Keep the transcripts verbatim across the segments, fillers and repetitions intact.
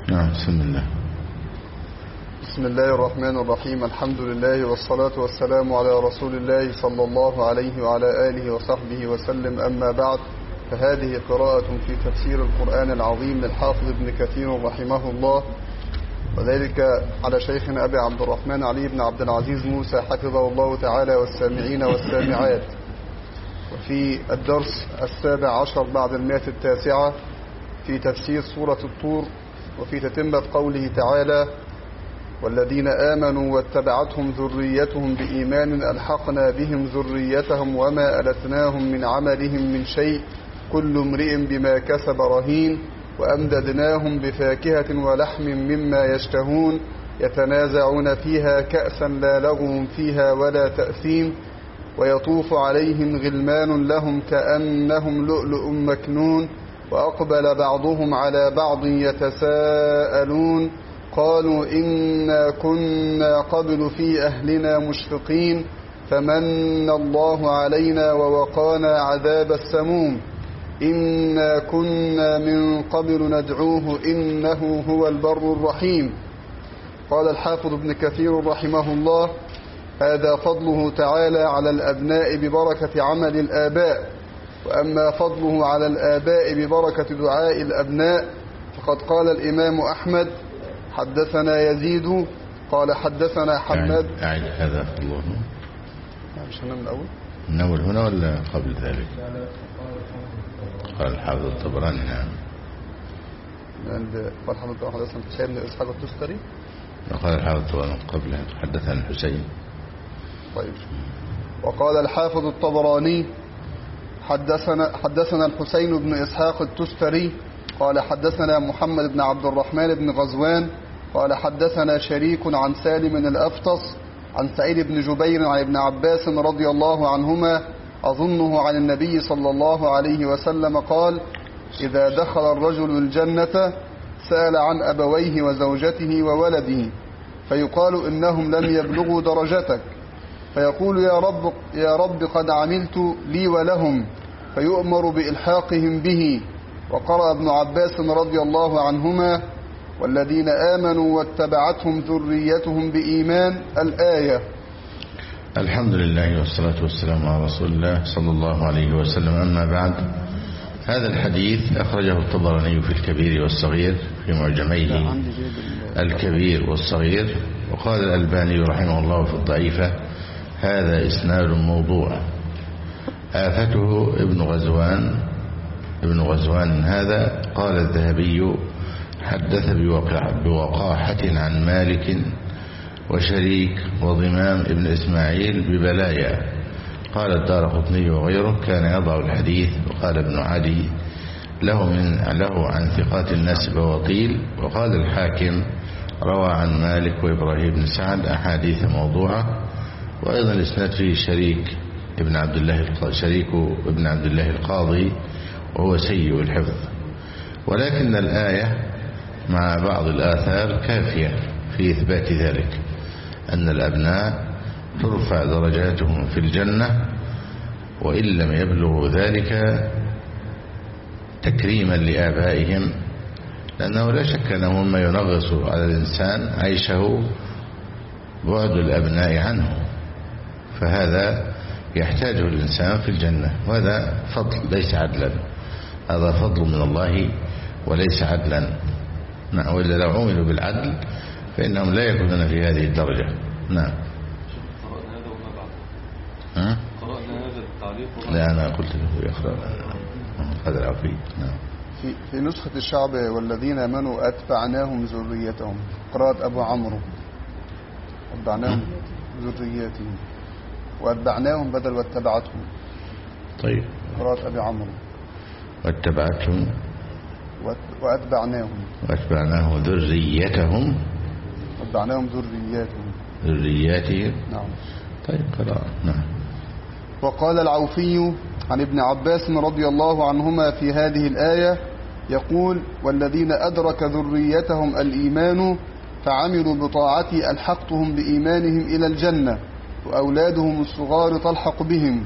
نعم. بسم الله. بسم الله الرحمن الرحيم. الحمد لله والصلاة والسلام على رسول الله صلى الله عليه وعلى آله وصحبه وسلم. أما بعد، فهذه قراءة في تفسير القرآن العظيم للحافظ ابن كثير رحمه الله، وذلك على شيخنا أبي عبد الرحمن علي بن عبد العزيز موسى حفظه الله تعالى، والسامعين والسامعات. وفي الدرس السابع عشر بعد المئة التاسعة في تفسير سورة الطور، وفي تتمة قوله تعالى: والذين آمنوا واتبعتهم ذريتهم بإيمان ألحقنا بهم ذريتهم وما ألتناهم من عملهم من شيء كل امرئ بما كسب رهين وأمددناهم بفاكهة ولحم مما يشتهون يتنازعون فيها كأسا لا لغو فيها ولا تأثيم ويطوف عليهم غلمان لهم كأنهم لؤلؤ مكنون وأقبل بعضهم على بعض يتساءلون قالوا إنا كنا قبل في أهلنا مشفقين فمن الله علينا ووقانا عذاب السموم إنا كنا من قبل ندعوه إنه هو البر الرحيم. قال الحافظ ابن كثير رحمه الله: هذا فضله تعالى على الأبناء ببركة عمل الآباء. وأما فضله على الآباء ببركة دعاء الأبناء فقد قال الإمام أحمد: حدثنا يزيد قال حدثنا حماد. أعد هذا فضله. مش هنا من الأول؟ من أول هنا ولا قبل ذلك؟ قال الحافظ الطبراني. نعم. عند قال الحافظ الطبراني حدثنا الحسين بن إسحاق التستري. وقال الحافظ الطبراني قبل حدثنا الحسين. طيب. وقال الحافظ الطبراني: حدثنا حدثنا الحسين بن إسحاق التستري قال حدثنا محمد بن عبد الرحمن بن غزوان قال حدثنا شريك عن سالم الأفطس عن سعيد بن جبير عن ابن عباس رضي الله عنهما أظنه عن النبي صلى الله عليه وسلم قال: إذا دخل الرجل الجنة سأل عن أبويه وزوجته وولده فيقال إنهم لم يبلغوا درجتك، فيقول: يا رب, يا رب قد عملت لي ولهم، فيؤمر بإلحاقهم به. وقرأ ابن عباس رضي الله عنهما: والذين آمنوا واتبعتهم ذريتهم بإيمان، الآية. الحمد لله والصلاة والسلام على رسول الله صلى الله عليه وسلم. أما بعد، هذا الحديث أخرجه الطبراني في الكبير والصغير في معجميه الكبير والصغير، وقال الألباني رحمه الله في الضعيفة: هذا إسناد موضوع. آفته ابن غزوان ابن غزوان هذا. قال الذهبي: حدث بوقاحة عن مالك وشريك وضمام ابن إسماعيل ببلايا. قال الدارقطني وغيره: كان يضع الحديث. وقال ابن عدي: له من له عن ثقات الناس بواطيل. وقال الحاكم: روى عن مالك وإبراهيم بن سعد أحاديث موضوعة. وأيضا الإسناد فيه شريك ابن عبد الله شريك ابن عبد الله القاضي، وهو سيء الحفظ. ولكن الآية مع بعض الآثار كافية في إثبات ذلك، أن الأبناء ترفع درجاتهم في الجنة وإن لم يبلغوا ذلك تكريما لآبائهم، لأنه لا شك أنه مما ينغص على الإنسان عيشه بعد الأبناء عنه، فهذا يحتاجه الإنسان في الجنة، وهذا فضل ليس عدلا، هذا فضل من الله وليس عدلا. نعم. وإلا لو عملوا بالعدل فإنهم لا يكونون في هذه الدرجة. نعم. قرأنا هذا وما بعد. ها؟ قرأنا هذا التعليق. لا، أنا قلت له يقرأ هذا العفريت. نعم. في, في نسخة الشعب: والذين آمنوا أتبعناهم ذريتهم، قراءة أبو عمرو: أتبعناهم ذرياتهم، وأتبعناهم بدل واتبعتهم. طيب. قراءة أبي عمرو: واتبعتهم وأتبعناهم واتبعناهم ذريتهم وأتبعناهم ذرياتهم ذرياتهم. نعم. طيب. قراءة. نعم. وقال العوفي عن ابن عباس رضي الله عنهما في هذه الآية يقول: والذين أدرك ذريتهم الإيمان فعملوا بطاعتي ألحقتهم بإيمانهم إلى الجنة وأولادهم الصغار تلحق بهم.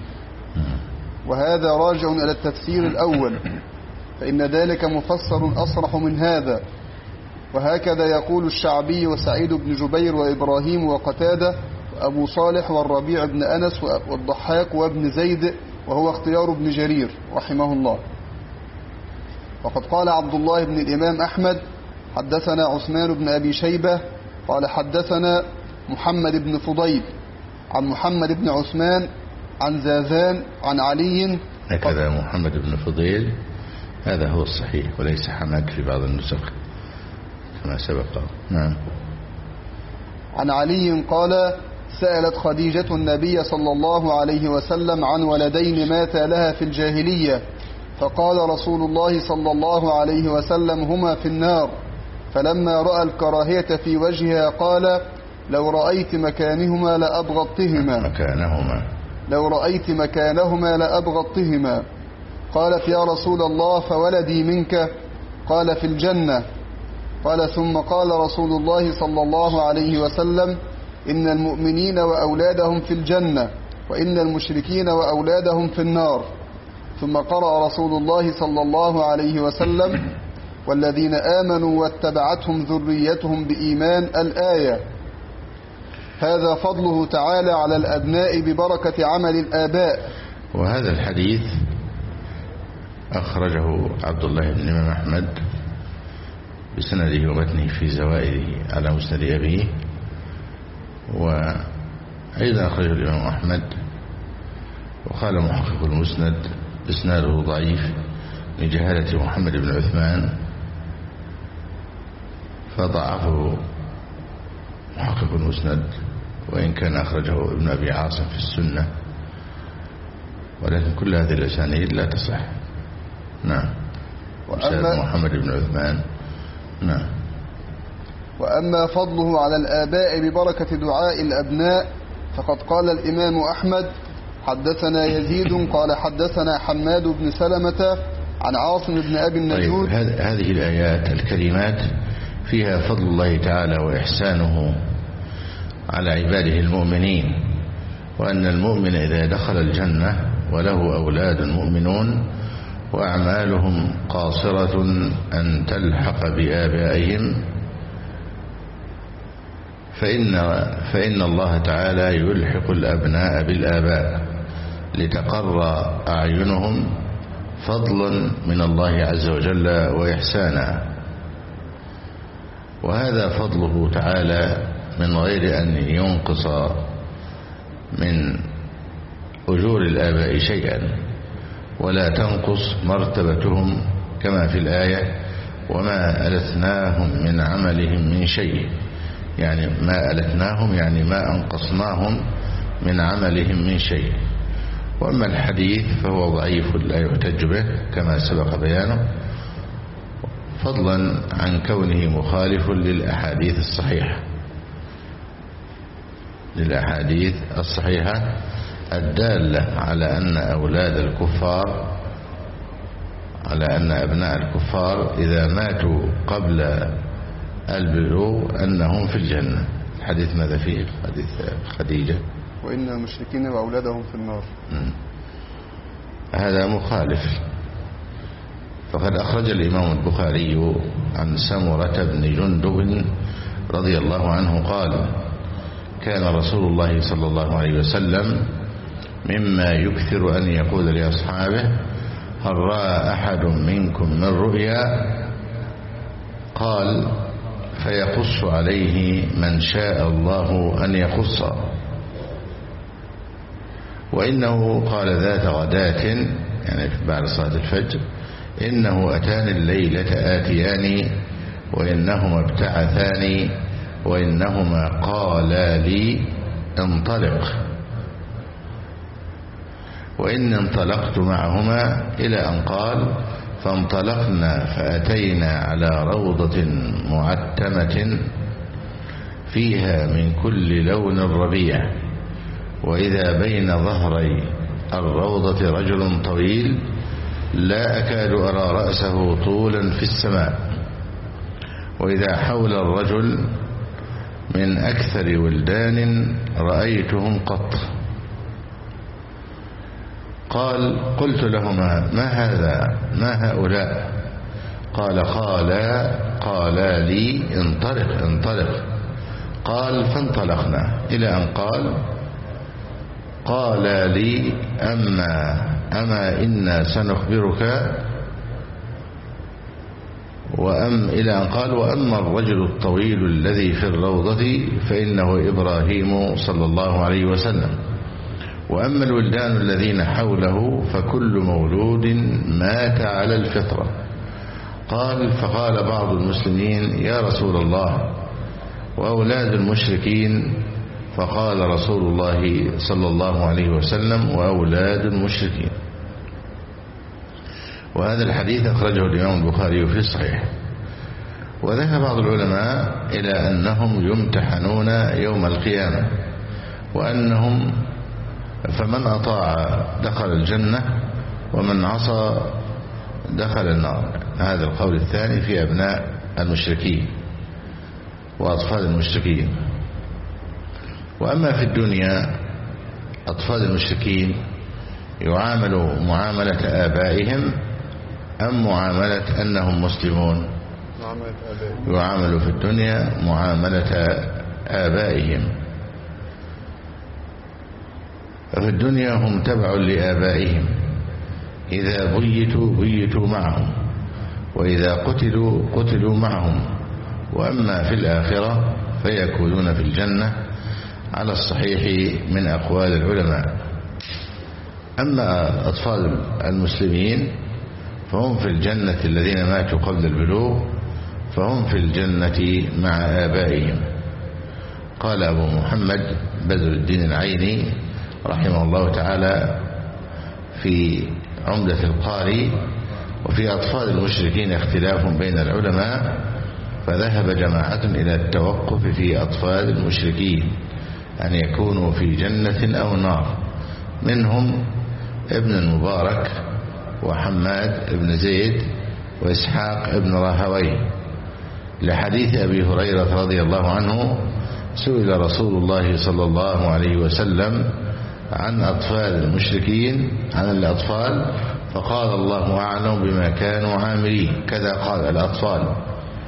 وهذا راجع إلى التفسير الأول، فإن ذلك مفسر أصرح من هذا، وهكذا يقول الشعبي وسعيد بن جبير وإبراهيم وقتادة وأبو صالح والربيع بن أنس والضحاك وابن زيد، وهو اختيار ابن جرير رحمه الله. وقد قال عبد الله بن الإمام أحمد حدثنا عثمان بن أبي شيبة قال حدثنا محمد بن فضيل عن محمد بن عثمان عن زاذان عن علي. هكذا محمد بن فضيل، هذا هو الصحيح وليس حماد في بعض النسخ كما سبق. نعم. عن علي قال سألت خديجة النبي صلى الله عليه وسلم عن ولدين مات لها في الجاهلية، فقال رسول الله صلى الله عليه وسلم هما في النار، فلما رأى الكراهية في وجهها قال لو رأيت مكانهما لأبغضتهما مكانهما لو رأيت مكانهما لأبغضتهما. قالت يا رسول الله فولدي منك؟ قال في الجنة. قال ثم قال رسول الله صلى الله عليه وسلم إن المؤمنين وأولادهم في الجنة وإن المشركين وأولادهم في النار. ثم قرأ رسول الله صلى الله عليه وسلم والذين آمنوا واتبعتهم ذريتهم بإيمان الآية. هذا فضله تعالى على الأبناء ببركة عمل الآباء. وهذا الحديث أخرجه عبد الله بن الإمام أحمد بسنده ومتنه في زوائده على مسند أبيه، وأيضا أخرجه الإمام أحمد. وقال محقق المسند إسناده ضعيف لجهالة محمد بن عثمان، فضعفه محقق المسند، وإن كان أخرجه ابن أبي عاصم في السنة، ولكن كل هذه الأسانيد لا تصح. نعم. وأما محمد بن عثمان. نعم. وأما فضله على الآباء ببركة دعاء الأبناء فقد قال الإمام أحمد حدثنا يزيد قال حدثنا حماد بن سلمة عن عاصم بن أبي النجود. طيب، هذه الآيات الكريمات فيها فضل الله تعالى وإحسانه على عباده المؤمنين، وأن المؤمن إذا دخل الجنة وله أولاد مؤمنون وأعمالهم قاصرة أن تلحق بآبائهم فإن, فإن الله تعالى يلحق الأبناء بالآباء لتقر أعينهم فضلا من الله عز وجل وإحسانا. وهذا فضله تعالى من غير أن ينقص من أجور الآباء شيئا، ولا تنقص مرتبتهم كما في الآية وما ألتناهم من عملهم من شيء، يعني ما ألتناهم يعني ما أنقصناهم من عملهم من شيء. وأما الحديث فهو ضعيف لا يحتج به كما سبق بيانه، فضلا عن كونه مخالف للأحاديث الصحيحة للأحاديث الصحيحة الدالة على أن أولاد الكفار على أن أبناء الكفار إذا ماتوا قبل البلوغ أنهم في الجنة. الحديث ماذا فيه؟ حديث خديجة وإن المشركين وأولادهم في النار. هذا مخالف. فقد أخرج الإمام البخاري عن سمرة بن جندب رضي الله عنه قال كان رسول الله صلى الله عليه وسلم مما يكثر أن يقول لأصحابه هل رأى أحد منكم من رؤيا؟ قال فيقص عليه من شاء الله أن يقص. وإنه قال ذات غداة يعني بعد صلاة الفجر إنه أتاني الليلة آتياني وإنهما ابتعثاني وإنهما قالا لي انطلق، وإن انطلقت معهما إلى أن قال فانطلقنا فأتينا على روضة معتمة فيها من كل لون ربيع، وإذا بين ظهري الروضة رجل طويل لا أكاد أرى رأسه طولا في السماء، وإذا حول الرجل من أكثر ولدان رأيتهم قط. قال قلت لهما ما هذا ما هؤلاء؟ قال قال قال لي انطلق انطلق. قال فانطلقنا إلى أن قال قال لي أما أما إنا سنخبرك وأم إلى أن قال وأما الرجل الطويل الذي في الروضة فإنه إبراهيم صلى الله عليه وسلم، وأما الولدان الذين حوله فكل مولود مات على الفطرة. قال فقال بعض المسلمين يا رسول الله وأولاد المشركين؟ فقال رسول الله صلى الله عليه وسلم وأولاد المشركين. وهذا الحديث أخرجه الإمام البخاري في الصحيح. وذهب بعض العلماء إلى أنهم يمتحنون يوم القيامة، وأنهم فمن أطاع دخل الجنة ومن عصى دخل النار. هذا القول الثاني في أبناء المشركين وأطفال المشركين. وأما في الدنيا أطفال المشركين يعاملوا معاملة آبائهم أم معاملة أنهم مسلمون؟ يعاملوا في الدنيا معاملة آبائهم. في الدنيا هم تبع لآبائهم، إذا بيتوا بيتوا معهم، وإذا قتلوا قتلوا معهم. وأما في الآخرة فيكونون في الجنة على الصحيح من أقوال العلماء. أما أطفال المسلمين فهم في الجنة، الذين ماتوا قبل البلوغ فهم في الجنة مع آبائهم. قال أبو محمد بدر الدين العيني رحمه الله تعالى في عمدة القاري وفي أطفال المشركين اختلاف بين العلماء، فذهب جماعة إلى التوقف في أطفال المشركين أن يكونوا في جنة أو نار، منهم ابن المبارك وحماد ابن زيد وإسحاق ابن راهويه، لحديث أبي هريرة رضي الله عنه سئل رسول الله صلى الله عليه وسلم عن أطفال المشركين، عن الأطفال، فقال الله أعلم بما كانوا عاملين. كذا قال الأطفال،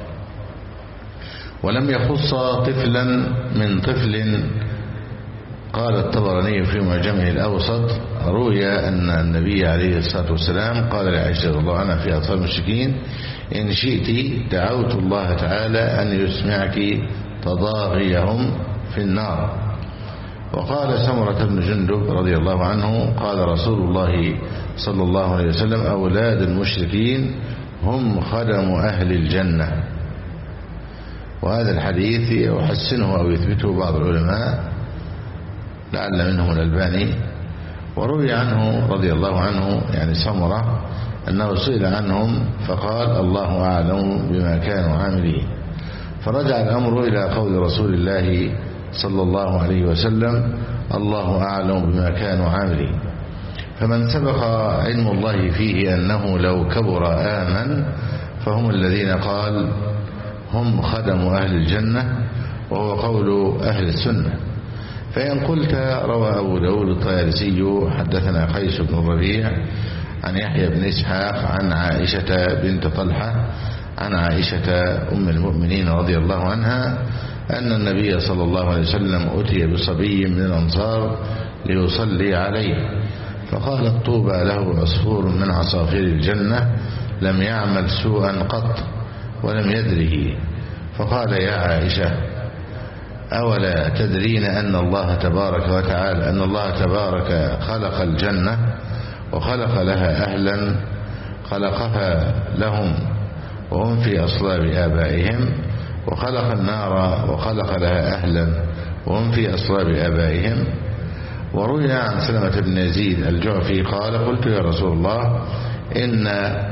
ولم يخص طفلا من طفل. قال الطبراني في معجمه الأوسط روي أن النبي عليه الصلاة والسلام قال لعائشة رضي الله عنها في أطفال المشركين إن شئت دعوت الله تعالى أن يسمعك تضاغيهم في النار. وقال سمرة بن جندب رضي الله عنه قال رسول الله صلى الله عليه وسلم أولاد المشركين هم خدم أهل الجنة. وهذا الحديث يحسنه أو يثبته بعض العلماء لعل منهم الألباني. وروي عنه رضي الله عنه يعني سمرة أنه سئل عنهم فقال الله أعلم بما كانوا عاملين. فرجع الأمر إلى قول رسول الله صلى الله عليه وسلم الله أعلم بما كانوا عاملين. فمن سبق علم الله فيه أنه لو كبر آمن فهم الذين قال هم خدم أهل الجنة، وهو قول أهل السنة. فإن قلت روى أبو داود الطيالسي حدثنا قيس بن الربيع عن يحيى بن إسحاق عن عائشة بنت طلحة عن عائشة أم المؤمنين رضي الله عنها أن النبي صلى الله عليه وسلم أتي بصبي من الأنصار ليصلي عليه، فقالت طوبى له عصفور من عصافير الجنة لم يعمل سوءا قط ولم يدره. فقال يا عائشة أولا تدرين أن الله تبارك وتعالى أن الله تبارك خلق الجنة وخلق لها أهلا خلقها لهم وهم في أصلاب آبائهم، وخلق النار وخلق لها أهلا وهم في أصلاب آبائهم. وروي عن سلمة بن يزيد الجعفي قال قلت يا رسول الله إن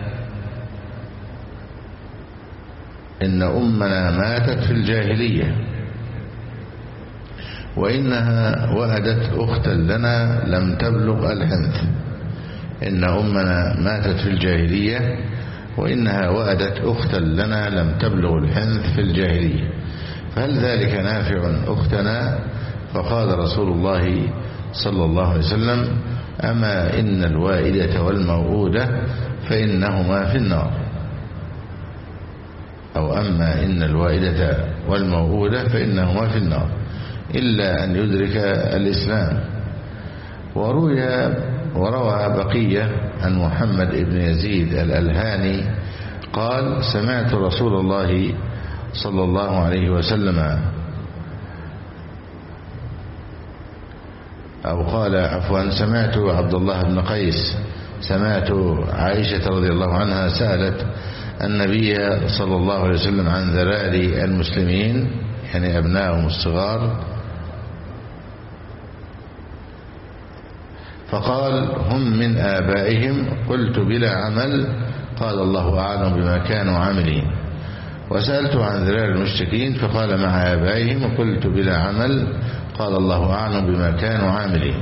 إن أمنا ماتت في الجاهلية وإنها وأدت أختا لنا لم تبلغ الحنث. إن أمنا ماتت في الجاهلية وإنها وأدت أختا لنا لم تبلغ الحنث في الجاهلية، فهل ذلك نافع أختنا؟ فقال رسول الله صلى الله عليه وسلم أما إن الوائدة والموؤودة فإنهما في النار. أو أما إن الوائدة والموؤودة فإنهما في النار إلا أن يدرك الإسلام. وروي وروى بقية عن محمد بن يزيد الألهاني قال سمعت رسول الله صلى الله عليه وسلم أو قال عفوا سمعت عبد الله بن قيس سمعت عائشة رضي الله عنها سألت النبي صلى الله عليه وسلم عن ذراري المسلمين يعني أبنائهم الصغار فقال هم من آبائهم قلت بلا عمل قال الله أعلم بما كانوا عاملين. وسألت عن ذرار المشركين فقال مع آبائهم قلت بلا عمل قال الله أعلم بما كانوا عاملين.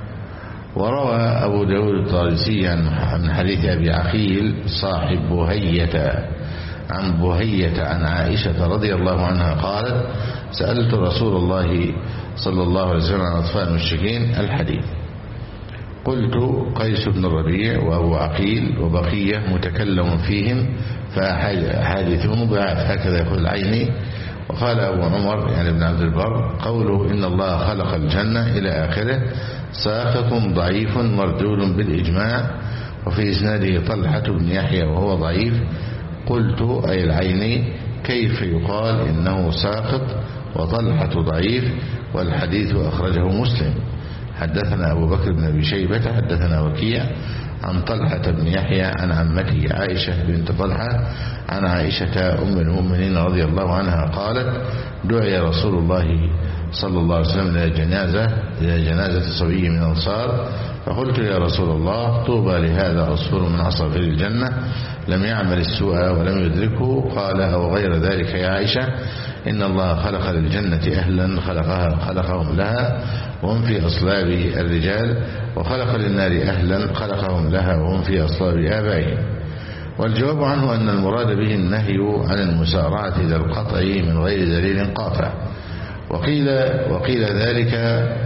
وروى أبو داود الطالسي عن حديث أبي عقيل صاحب بهية عن بهية عن عائشة رضي الله عنها قالت سألت رسول الله صلى الله عليه وسلم عن أطفال المشركين الحديث. قلت قيس بن الربيع وأبو عقيل وبقية متكلم فيهم فأحاديثهم ضعف هكذا يقول العيني. وقال أبو عمر يعني ابن عبد البر قوله إن الله خلق الجنة إلى آخره ساقط ضعيف مردود بالإجماع وفي إسناده طلحة بن يحيى وهو ضعيف. قلت أي العيني كيف يقال إنه ساقط وطلحة ضعيف والحديث أخرجه مسلم. حدثنا أبو بكر بن أبي شيبة حدثنا وكيع عن طلحة بن يحيى عن عمته عائشة بنت طلحة عن عائشة أم المؤمنين رضي الله عنها قالت دعي رسول الله صلى الله عليه وسلم إلى جنازة إلى جنازة صبي من الأنصار فقلت يا رسول الله طوبى لهذا عصفور من عصافير الجنة لم يعمل السوء ولم يدركه. قال أو غير ذلك يا عائشة إن الله خلق للجنة أهلا خلقها خلقهم لها وهم في أصلاب الرجال وخلق للنار أهلا خلقهم لها وهم في أصلاب آبائهم. والجواب عنه أن المراد به النهي عن المسارعة إلى القطع من غير دليل قاطع. وقيل وقيل ذلك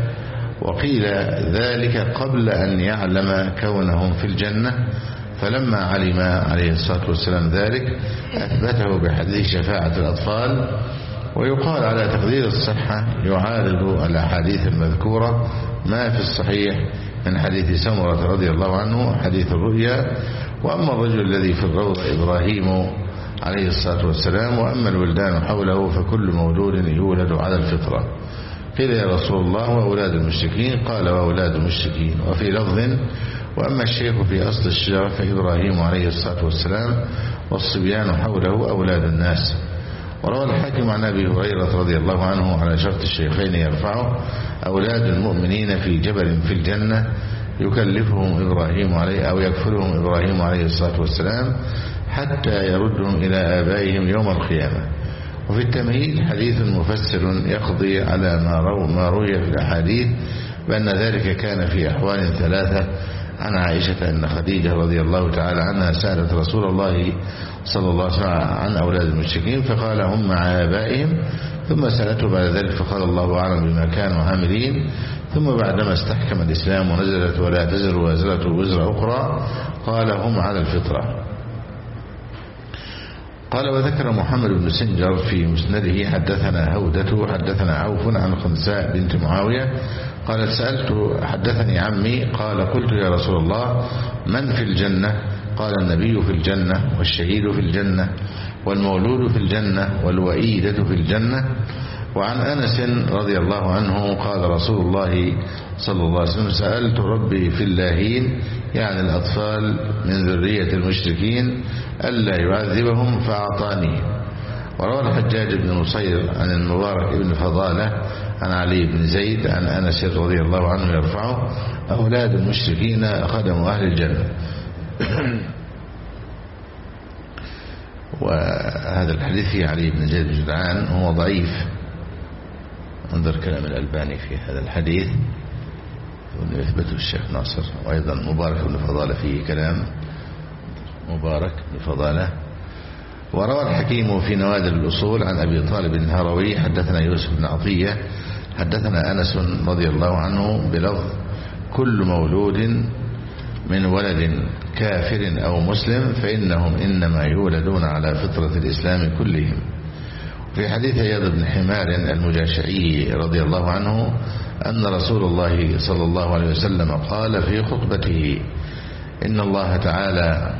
وقيل ذلك قبل أن يعلم كونهم في الجنة فلما علم عليه الصلاة والسلام ذلك أثبته بحديث شفاعة الأطفال. ويقال على تقدير الصحة يعارض الأحاديث المذكورة ما في الصحيح من حديث سمرة رضي الله عنه حديث الرؤيا. وأما الرجل الذي في الروضة إبراهيم عليه الصلاة والسلام وأما الولدان حوله فكل مولود يولد على الفطرة. قيل يا رسول الله وأولاد المشركين قال وأولاد المشركين. وفي لفظ وأما الشيخ في أصل الشجرة فإبراهيم عليه الصلاة والسلام والصبيان حوله أولاد الناس. وروى الحاكم عن أبي هريرة رضي الله عنه على شرط الشيخين يرفعه أولاد المؤمنين في جبل في الجنة يكلفهم إبراهيم عليه أو يكفلهم إبراهيم عليه الصلاة والسلام حتى يردهم إلى آبائهم يوم القيامة. وفي التمهيد حديث مفسر يقضي على ما روي في الأحاديث بأن ذلك كان في أحوال ثلاثة. عن عائشة أن خديجة رضي الله تعالى عنها سألت رسول الله صلى الله عليه وسلم عن أولاد المشركين فقال هم مع آبائهم ثم سألته بعد ذلك فقال الله أعلم بما كانوا عاملين. ثم بعدما استحكم الإسلام ونزلت ولا تزر وازرة وزر أخرى قال هم على الفطرة. قال وذكر محمد بن سنجر في مسنده حدثنا هودة حدثنا عوف عن خنساء بنت معاوية قالت سألت حدثني عمي قال قلت يا رسول الله من في الجنة قال النبي في الجنة والشهيد في الجنة والمولود في الجنة والوئيدة في الجنة. وعن أنس رضي الله عنه قال رسول الله صلى الله عليه وسلم سألت ربي في اللاهين يعني الأطفال من ذرية المشركين ألا يعذبهم فأعطاني. وروى الحجاج بن نصير عن المبارك بن فضالة عن علي بن زيد عن أنس رضي الله عنه يرفعه أولاد المشركين خدم أهل الجنة. وهذا الحديث في علي بن زيد بن جدعان هو ضعيف. انظر كلام الألباني في هذا الحديث يثبته الشيخ ناصر. وأيضا مبارك بن فضالة فيه كلام مبارك بن فضالة. وروى الحكيم في نوادر الأصول عن أبي طالب الهروي حدثنا يوسف بن عطية حدثنا أنس رضي الله عنه بلفظ كل مولود من ولد كافر أو مسلم فإنهم إنما يولدون على فطرة الإسلام كلهم. في حديث عياض بن حمار المجاشعي رضي الله عنه أن رسول الله صلى الله عليه وسلم قال في خطبته إن الله تعالى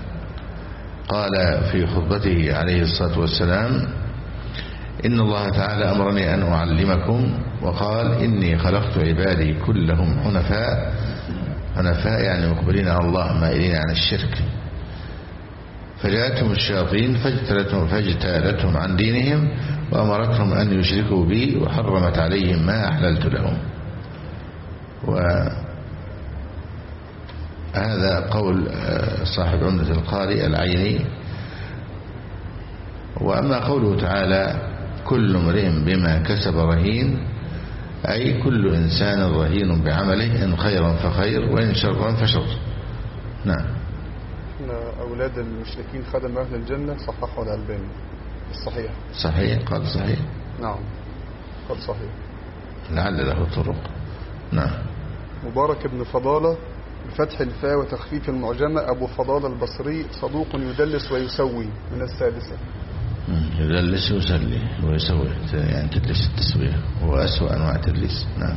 قال في خطبته عليه الصلاة والسلام إن الله تعالى أمرني أن أعلمكم، وقال إني خلقت عبادي كلهم حنفاء. حنفاء يعني مقبلين على الله مائلين عن الشرك. فجاءتهم الشياطين فاجتالتهم, فاجتالتهم عن دينهم وأمرتهم أن يشركوا بي وحرمت عليهم ما أحللت لهم. وهذا قول صاحب عمدة القارئ العيني. وأما قوله تعالى كل امرئ بما كسب رهين، أي كل إنسان رهين بعمله، إن خيرا فخير وإن شرا فشر. نعم. أولاد المشركين خدم أهل الجنة، صححه الألباني الصحيح. صحيح، قال صحيح. نعم قال صحيح، لعل له طرق. نعم. مبارك بن فضالة بفتح الفاء وتخفيف المعجمة أبو فضالة البصري صدوق يدلس ويسوي، من السادسة. يدلس ويسلي ويسوي، يعني تدلس التسوية، هو أسوأ أنواع التدليس. نعم.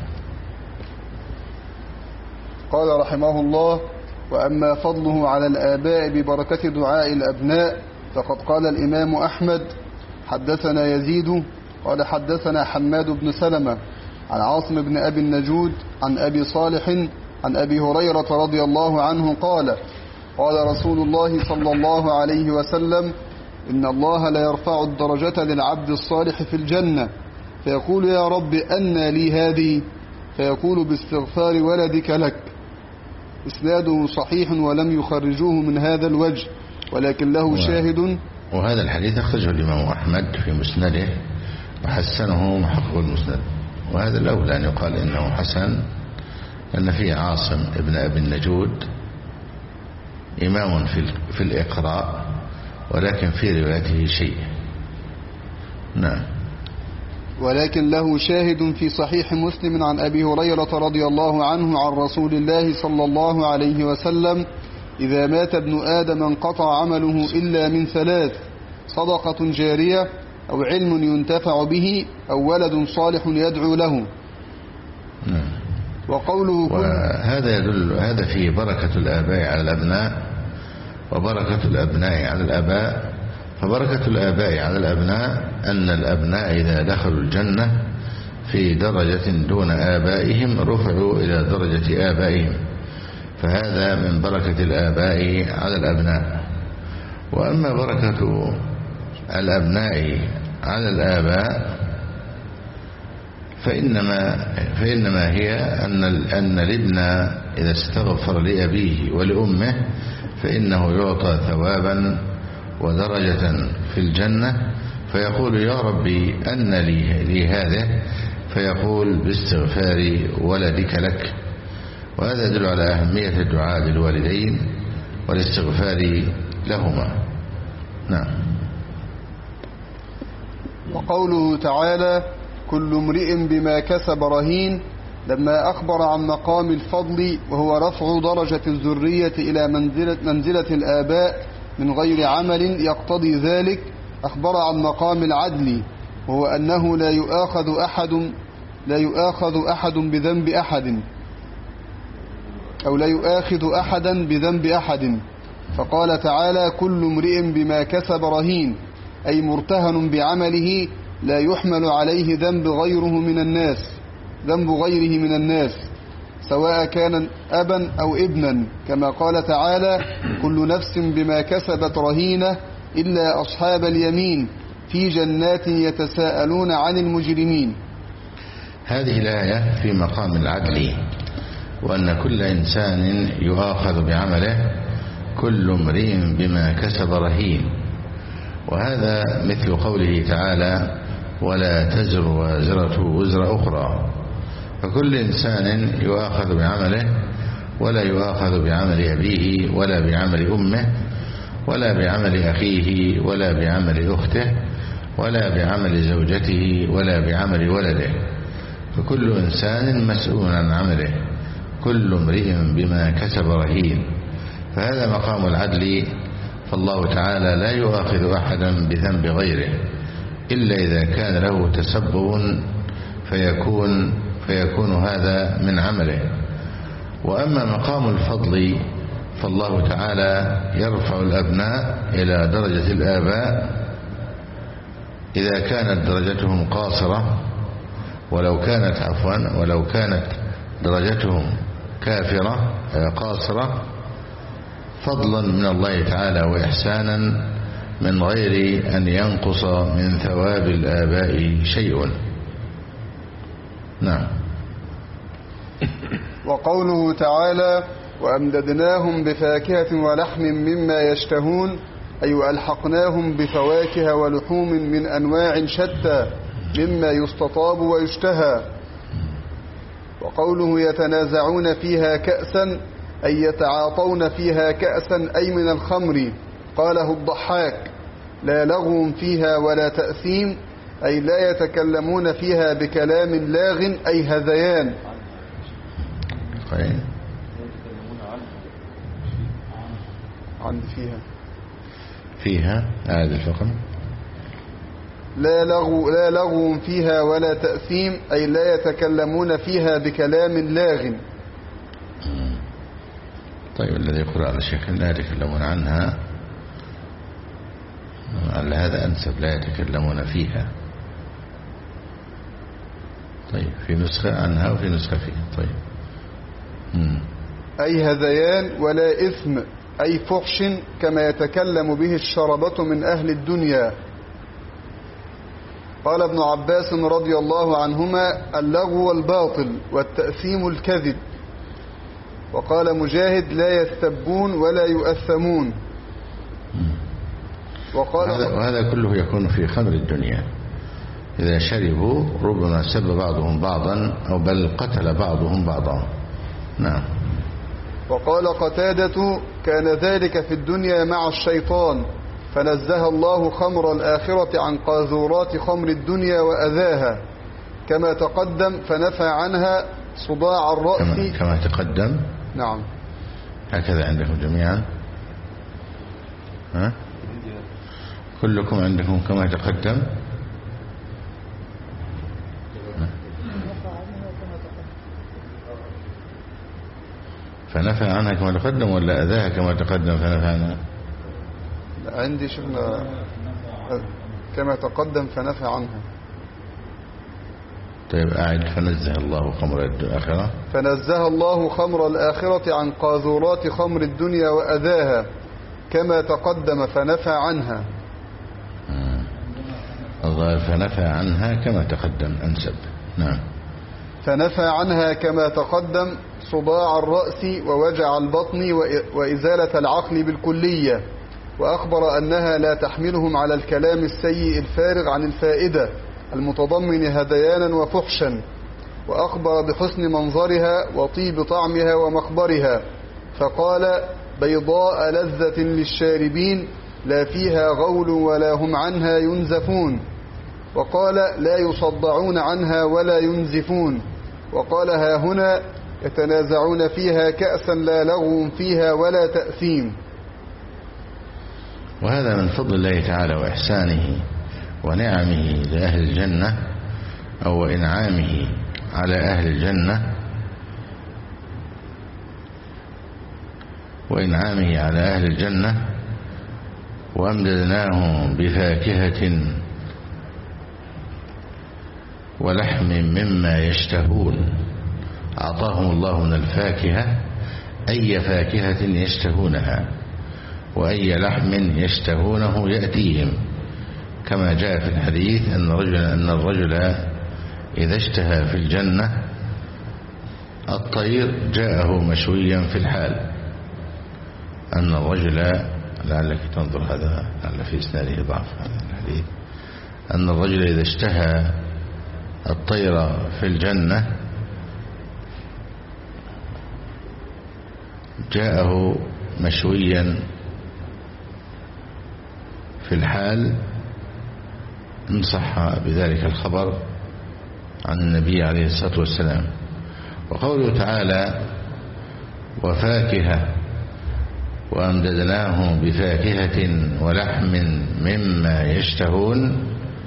قال رحمه الله: وأما فضله على الآباء ببركة دعاء الأبناء فقد قال الإمام أحمد حدثنا يزيد قال حدثنا حماد بن سلمة عن عاصم بن أبي النجود عن أبي صالح عن أبي هريرة رضي الله عنه قال: قال رسول الله صلى الله عليه وسلم: إن الله لا يرفع الدرجة للعبد الصالح في الجنة، فيقول يا رب أنى لي هذه، فيقول باستغفار ولدك لك. إسناده صحيح ولم يخرجوه من هذا الوجه، ولكن له شاهد. وهذا الحديث أخرجه الإمام أحمد في مسنده وحسنه محقق المسند. وهذا الأولى أن يقال إنه حسن، لأن فيه عاصم ابن أبي النجود إمام في الإقراء، ولكن في روايته شيء. نعم. ولكن له شاهد في صحيح مسلم عن أبي هريرة رضي الله عنه عن رسول الله صلى الله عليه وسلم: إذا مات ابن آدم انقطع عمله إلا من ثلاث: صدقة جارية، أو علم ينتفع به، أو ولد صالح يدعو له. نعم. وقوله وهذا يدل، هذا فيه بركة الآباء على الأبناء وبركة الأبناء على الآباء. فبركة الآباء على الأبناء أن الأبناء إذا دخلوا الجنة في درجة دون آبائهم رفعوا إلى درجة آبائهم، فهذا من بركة الآباء على الأبناء. وأما بركة الأبناء على الآباء فإنما, فإنما هي أن, أن الابن إذا استغفر لأبيه ولأمه فإنه يعطى ثوابا ودرجة في الجنة، فيقول يا ربي أن لي, لي هذا، فيقول باستغفار ولدك لك. وهذا يدل على أهمية الدعاء للوالدين والاستغفار لهما. نعم. وقوله تعالى كل امرئ بما كسب رهين، لما أخبر عن مقام الفضل وهو رفع درجة الذرية إلى منزلة, منزلة الآباء من غير عمل يقتضي ذلك، أخبر عن مقام العدل وهو أنه لا يؤاخذ أحد لا يؤاخذ أحد بذنب أحد أو لا يؤاخذ أحدا بذنب أحد، فقال تعالى كل امرئ بما كسب رهين، أي مرتهن بعمله لا يحمل عليه ذنب غيره من الناس ذنب غيره من الناس سواء كان أبا أو ابنا، كما قال تعالى كل نفس بما كسبت رهينة إلا أصحاب اليمين في جنات يتساءلون عن المجرمين. هذه الآية في مقام العدل، وأن كل إنسان يؤاخذ بعمله، كل امرئ بما كسب رهين. وهذا مثل قوله تعالى ولا تزر وازرة وزر أخرى، فكل إنسان يؤاخذ بعمله، ولا يؤاخذ بعمل أبيه ولا بعمل أمه ولا بعمل أخيه ولا بعمل أخته ولا بعمل زوجته ولا بعمل ولده، فكل إنسان مسؤول عن عمله، كل امرئ بما كسب رهين. فهذا مقام العدل، فالله تعالى لا يؤاخذ أحدا بذنب غيره إلا إذا كان له تسبب فيكون, فيكون هذا من عمله. وأما مقام الفضل فالله تعالى يرفع الأبناء إلى درجة الآباء إذا كانت درجتهم قاصرة، ولو كانت عفوا ولو كانت درجتهم كافرة قاصرة، فضلا من الله تعالى وإحسانا من غير أن ينقص من ثواب الآباء شيء. نعم. وقوله تعالى وأمددناهم بفاكهة ولحم مما يشتهون، أي ألحقناهم بفواكه ولحوم من أنواع شتى مما يستطاب ويشتهى. وقوله يتنازعون فيها كأسا، أي يتعاطون فيها كأسا أي من الخمر. قاله الضحاك لا لغو فيها ولا تأثيم، أي لا يتكلمون فيها بكلام لاغ أي هذيان. طيب. عندي فيها فيها هذا الفقر لا لغو, لا لغو فيها ولا تأثيم، أي لا يتكلمون فيها بكلام لاغ. طيب الذي يقول على الشيخ لا يتكلمون عنها، على هذا أنسب لا يتكلمون فيها. طيب في نسخة عنها وفي نسخة فيها. طيب مم. أي هذيان ولا إثم أي فحش كما يتكلم به الشربة من أهل الدنيا. قال ابن عباس رضي الله عنهما اللغو والباطل والتأثيم الكذب. وقال مجاهد لا يستبون ولا يؤثمون. وقال وهذا كله يكون في خمر الدنيا، إذا شربوا ربما سب بعضهم بعضا أو بل قتل بعضهم بعضا. نعم. وقال قتادة كان ذلك في الدنيا مع الشيطان، فنزه الله خمر الآخرة عن قاذورات خمر الدنيا وأذاها كما تقدم، فنفى عنها صداع الرأس كما, كما تقدم. نعم هكذا عندكم جميعا. ها؟ كلكم عندكم كما تقدم. فنفى عنها كما تقدم ولا أذاها كما تقدم فنفى عنها؟ عندي شفنا كما تقدم فنفى عنها. طيب أعد فنزه الله خمر الآخرة فنزه الله خمر الآخرة عن قاذورات خمر الدنيا وأذاها كما تقدم فنفى عنها. الظاهر فنفى عنها كما تقدم أنسب. نعم. فنفى عنها كما تقدم صداع الرأس ووجع البطن وإزالة العقل بالكلية، وأخبر أنها لا تحملهم على الكلام السيء الفارغ عن الفائدة المتضمن هذيانا وفحشا، وأخبر بحسن منظرها وطيب طعمها ومخبرها، فقال بيضاء لذة للشاربين لا فيها غول ولا هم عنها ينزفون. وقال لا يصدعون عنها ولا ينزفون. وقال ها هنا يتنازعون فيها كأسا لا لغو فيها ولا تأثيم. وهذا من فضل الله تعالى وإحسانه ونعمه لأهل الجنة أو إنعامه على أهل الجنة وإنعامه على أهل الجنة وأمددناهم بفاكهة ولحم مما يشتهون. أعطاهم الله من الفاكهة أي فاكهة يشتهونها وأي لحم يشتهونه يأتيهم، كما جاء في الحديث أن الرجل, أن الرجل إذا اشتهى في الجنة الطير جاءه مشويا في الحال. أن الرجل، لعلك تنظر هذا لعل في إسناده ضعف هذا الحديث، أن الرجل إذا اشتهى الطير في الجنة جاءه مشويا في الحال، إن صح بذلك الخبر عن النبي عليه الصلاة والسلام. وقوله تعالى وفاكهة وأمددناهم بفاكهة ولحم مما يشتهون.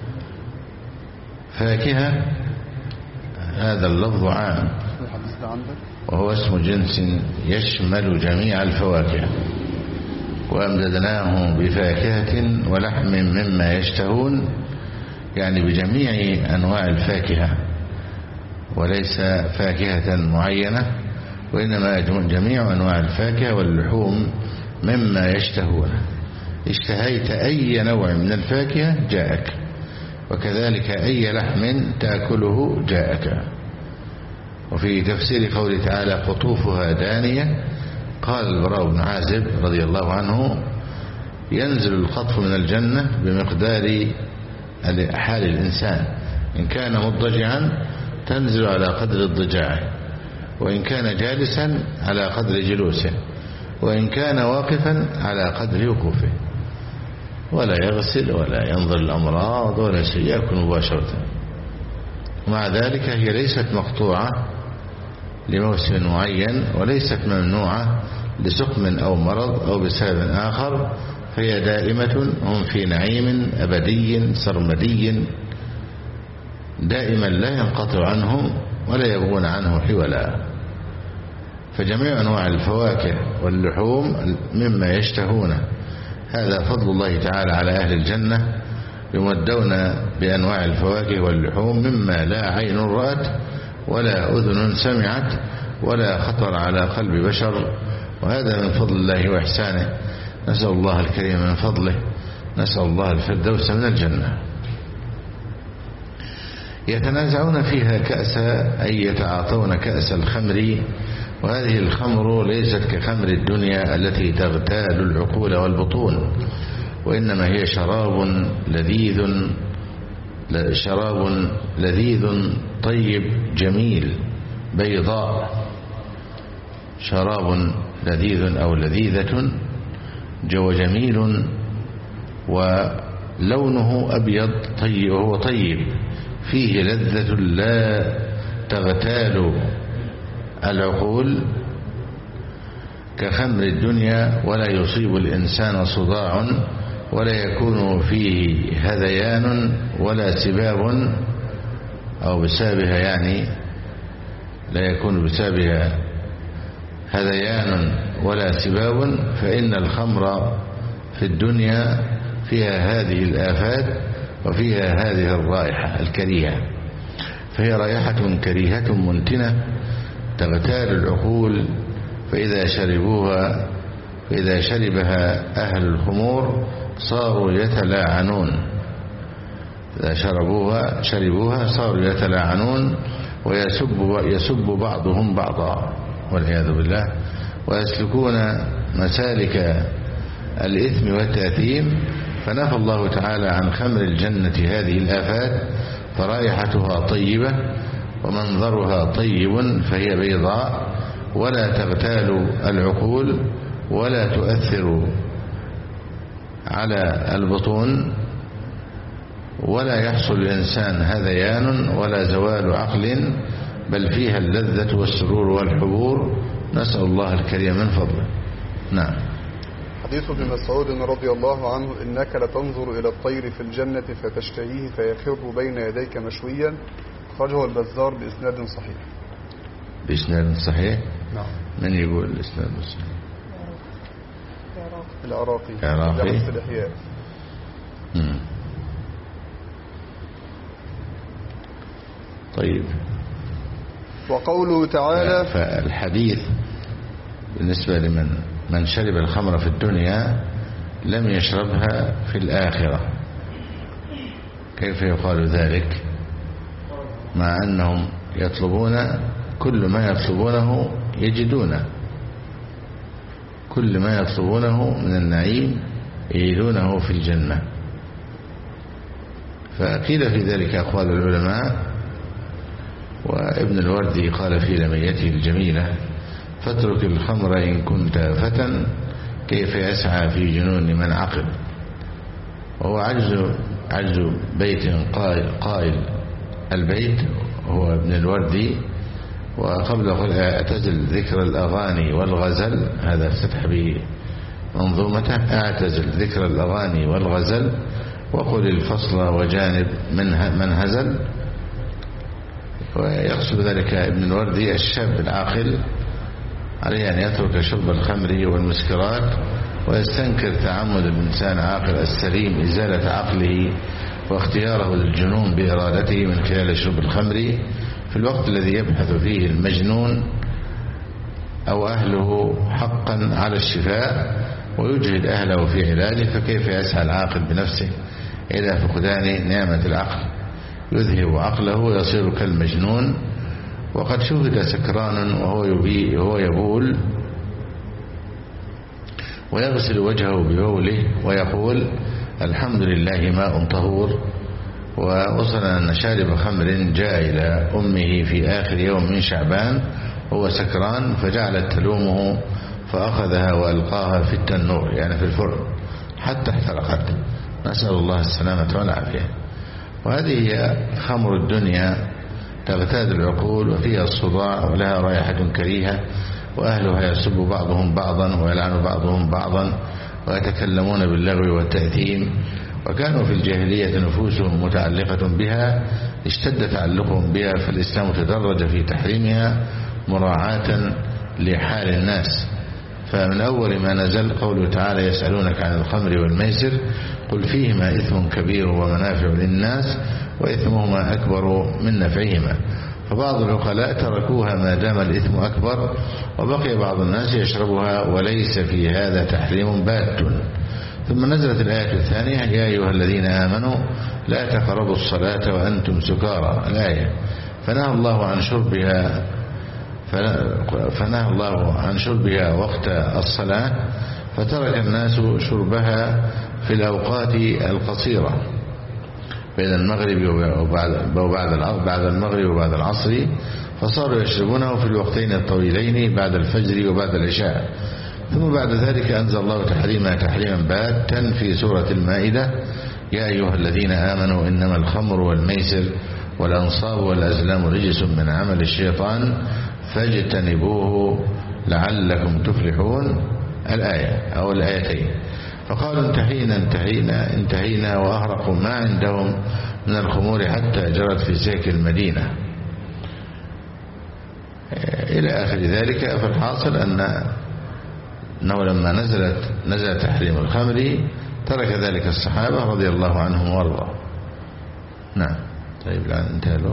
فاكهة هذا اللفظ عام وهو اسم جنس يشمل جميع الفواكه. وأمددناهم بفاكهة ولحم مما يشتهون يعني بجميع أنواع الفاكهة، وليس فاكهة معينة، وإنما جميع أنواع الفاكهة واللحوم مما يشتهون. اشتهيت أي نوع من الفاكهة جاءك، وكذلك أي لحم تأكله جاءك. وفي تفسير قوله تعالى قطوفها دانية قال البراء بن عازب رضي الله عنه ينزل القطف من الجنة بمقدار حال الإنسان، إن كان مضجعا تنزل على قدر اضطجاعه، وإن كان جالسا على قدر جلوسه، وإن كان واقفا على قدر وقوفه، ولا يغسل ولا ينظر الأمراض ولا شيء، يأكل مباشرة. ومع ذلك هي ليست مقطوعة لموسم معين، وليست ممنوعة لسقم أو مرض أو بسبب آخر، فهي دائمة. هم في نعيم أبدي سرمدي دائما لا ينقطع عنهم ولا يبغون عنه حولا. فجميع أنواع الفواكه واللحوم مما يشتهونه، هذا فضل الله تعالى على أهل الجنة، يمدون بأنواع الفواكه واللحوم مما لا عين رأت ولا أذن سمعت ولا خطر على قلب بشر، وهذا من فضل الله وإحسانه. نسأل الله الكريم من فضله، نسأل الله الفردوس من الجنة. يتنازعون فيها كأس أي يتعاطون كأس الخمر، وهذه الخمر ليست كخمر الدنيا التي تغتال العقول والبطون، وإنما هي شراب لذيذ شراب لذيذ طيب جميل بيضاء، شراب لذيذ أو لذيذة جو جميل ولونه أبيض طيب، وهو طيب فيه لذة لا تغتال العقول كخمر الدنيا، ولا يصيب الإنسان صداع، ولا يكون فيه هذيان ولا سباب أو بسببها، يعني لا يكون بسببها هذيان ولا سباب. فإن الخمر في الدنيا فيها هذه الآفات وفيها هذه الرائحة الكريهة، فهي رائحة كريهة منتنة تغتال العقول. فإذا شربوها فإذا شربها أهل الخمور صاروا يتلاعنون، إذا شربوها شربوها صاروا يتلاعنون ويسب يسب بعضهم بعضا والعياذ بالله، ويسلكون مسالك الإثم والتأثيم. فنفى الله تعالى عن خمر الجنة هذه الآفات، فرائحتها طيبة ومنظرها طيب، فهي بيضاء ولا تغتال العقول ولا تؤثر على البطون، ولا يحصل الإنسان هذيان ولا زوال عقل، بل فيها اللذة والسرور والحبور. نسأل الله الكريم من فضله. نعم. حديث ابن مسعود رضي الله عنه: إنك لتنظر إلى الطير في الجنة فتشتهيه فيخر بين يديك مشويا، أخرجه البزار بإسناد صحيح. بإسناد صحيح؟ نعم. من يقول الإسناد الصحيح؟ العراقي. العراقي. الإحياء. طيب. وقوله تعالى: فالحديث بالنسبة لمن من شرب الخمر في الدنيا لم يشربها في الآخرة، كيف يقال ذلك مع أنهم يطلبون كل ما يطلبونه يجدونه، كل ما يطلبونه من النعيم يجدونه في الجنة؟ فقيل في ذلك أقوال العلماء، وابن الوردي قال في لميته الجميلة: فاترك الخمر إن كنت فتى كيف يسعى في جنون من عقل. وهو عجز عجز بيت قائل, قائل البيت هو ابن الوردي، وقبل قل اعتزل ذكر الأغاني والغزل، هذا افتتح به منظومته، اعتزل ذكر الأغاني والغزل وقل الفصل وجانب من هزل. ويقصد ذلك ابن الوردي الشاب العاقل عليه أن يترك شرب الخمر والمسكرات ويستنكر تعمد الإنسان عاقل السليم إزالة عقله واختياره للجنون بإرادته من خلال شرب الخمر في الوقت الذي يبحث فيه المجنون أو أهله حقا على الشفاء ويجهد أهله في علاجه، فكيف يسعى العاقل بنفسه إلى فقدان نعمة العقل؟ يذهب عقله ويصير كالمجنون. وقد شهد سكران وهو يبي وهو يبول ويغسل وجهه ببوله ويقول الحمد لله ماء طهور. ووصل أن شارب خمر جاء إلى أمه في آخر يوم من شعبان وهو سكران فجعلت تلومه فأخذها وألقاها في التنور، يعني في الفرن، حتى احترقت، نسأل الله السلامة والعافية. وهذه هي خمر الدنيا، تغتاد العقول وفيها الصداع ولها رائحة كريهة، وأهلها يسب بعضهم بعضا ويلعن بعضهم بعضا ويتكلمون باللغو والتأثيم. وكانوا في الجاهلية نفوسهم متعلقة بها، اشتد تعلقهم بها، فالإسلام تدرج في تحريمها مراعاة لحال الناس. فمن أول ما نزل قوله تعالى يسألونك عن الخمر والميسر قل فيهما إثم كبير ومنافع للناس وإثمهما أكبر من نفعهما. فبعض العقلاء تركوها ما دام الإثم أكبر، وبقي بعض الناس يشربها وليس في هذا تحريم بات. ثم نزلت الآية الثانية يا أيها الذين آمنوا لا تقربوا الصلاة وأنتم سكارى، الآية، فنهى الله عن شربها فنهى الله عن شربها وقت الصلاة، فترك الناس شربها في الأوقات القصيرة بين المغرب وبعد بعد المغرب وبعد العصر، فصاروا يشربونه في الوقتين الطويلين بعد الفجر وبعد العشاء. ثم بعد ذلك أنزل الله تحريمها تحريما باتا في سورة المائدة يا أيها الذين آمنوا إنما الخمر والميسر والأنصاب والأزلام رجس من عمل الشيطان فاجتنبوه لعلكم تفلحون، الآية أو الآيتين. فقالوا انتهينا انتهينا انتهينا وأهرقوا ما عندهم من الخمور حتى جرت في سيك المدينة إلى آخر ذلك. فالحاصل أن أنه لما نزلت نزل تحريم الخمر ترك ذلك الصحابة رضي الله عنهم وارضاهم. نعم. طيب الآن انتهى له،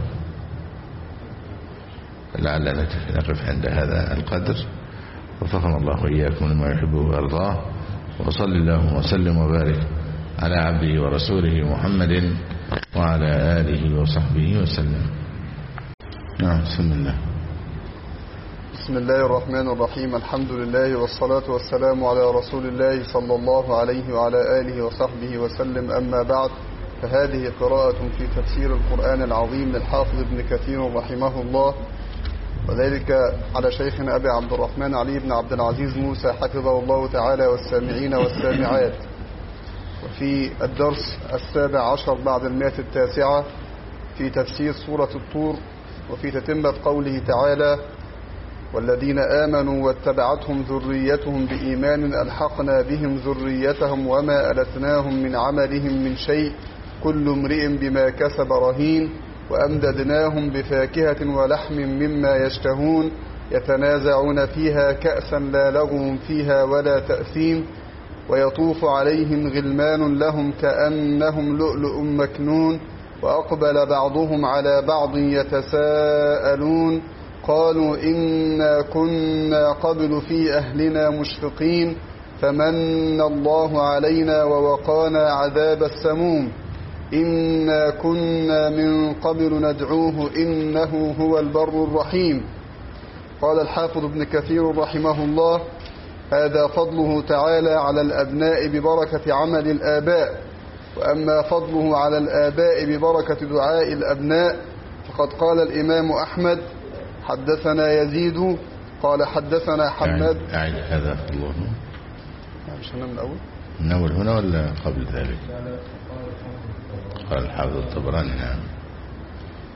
لعلنا نقف عند هذا القدر. وفقنا الله وإياكم لما يحبه ويرضاه، وصل اللهم وسلم وبارك على عبده ورسوله محمد وعلى آله وصحبه وسلم. نعم. بسم الله. بسم الله الرحمن الرحيم. الحمد لله والصلاة والسلام على رسول الله صلى الله عليه وعلى آله وصحبه وسلم. أما بعد، فهذه قراءة في تفسير القرآن العظيم للحافظ ابن كثير رحمه الله، وذلك على شيخنا أبي عبد الرحمن علي بن عبد العزيز موسى حفظه الله تعالى والسامعين والسامعات. وفي الدرس السابع عشر بعد المئة التاسعة في تفسير سورة الطور، وفي تتمة قوله تعالى والذين آمنوا واتبعتهم ذريتهم بإيمان ألحقنا بهم ذريتهم وما ألتناهم من عملهم من شيء كل امرئ بما كسب رهين وأمددناهم بفاكهة ولحم مما يشتهون يتنازعون فيها كأسا لا لغو فيها ولا تأثيم ويطوف عليهم غلمان لهم كأنهم لؤلؤ مكنون وأقبل بعضهم على بعض يتساءلون قالوا إنا كنا قبل في أهلنا مشفقين فمن الله علينا ووقانا عذاب السموم إنا كنا من قبل ندعوه إنه هو البر الرحيم. قال الحافظ ابن كثير رحمه الله هذا فضله تعالى على الأبناء ببركة عمل الآباء، وأما فضله على الآباء ببركة دعاء الأبناء فقد قال الإمام أحمد حدثنا يزيد قال حدثنا حماد. أعد هذا فضله مش هنا من الأول من أول هنا ولا قبل ذلك؟ قال الحافظ الطبراني. نعم.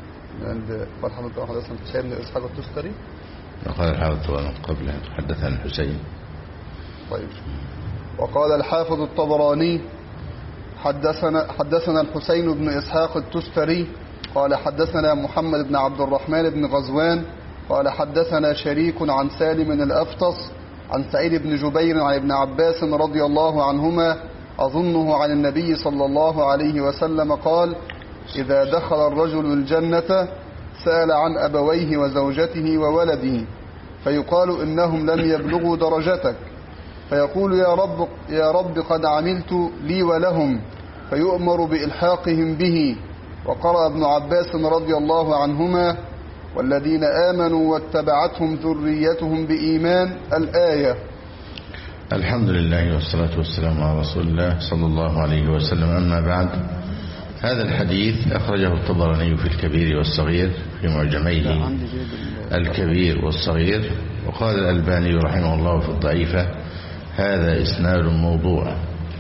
عند قال حدثنا الحسين بن إسحاق التستري. قال الحافظ قبله حدثنا الحسين. طيب. وقال الحافظ الطبراني حدثنا حدثنا الحسين بن إسحاق التستري قال حدثنا محمد بن عبد الرحمن بن غزوان قال حدثنا شريك عن سالم الأفطس عن سعيد بن جبير عن ابن عباس رضي الله عنهما أظنه عن النبي صلى الله عليه وسلم قال: إذا دخل الرجل الجنة سأل عن أبويه وزوجته وولده فيقال إنهم لم يبلغوا درجتك، فيقول يا رب, يا رب قد عملت لي ولهم، فيؤمر بإلحاقهم به. وقرأ ابن عباس رضي الله عنهما: والذين آمنوا واتبعتهم ذريتهم بإيمان الآية. الحمد لله والصلاة والسلام على رسول الله صلى الله عليه وسلم. أما بعد، هذا الحديث أخرجه الطبراني في الكبير والصغير في معجميه الكبير والصغير، وقال الألباني رحمه الله في الضعيفة: هذا إسناد موضوع.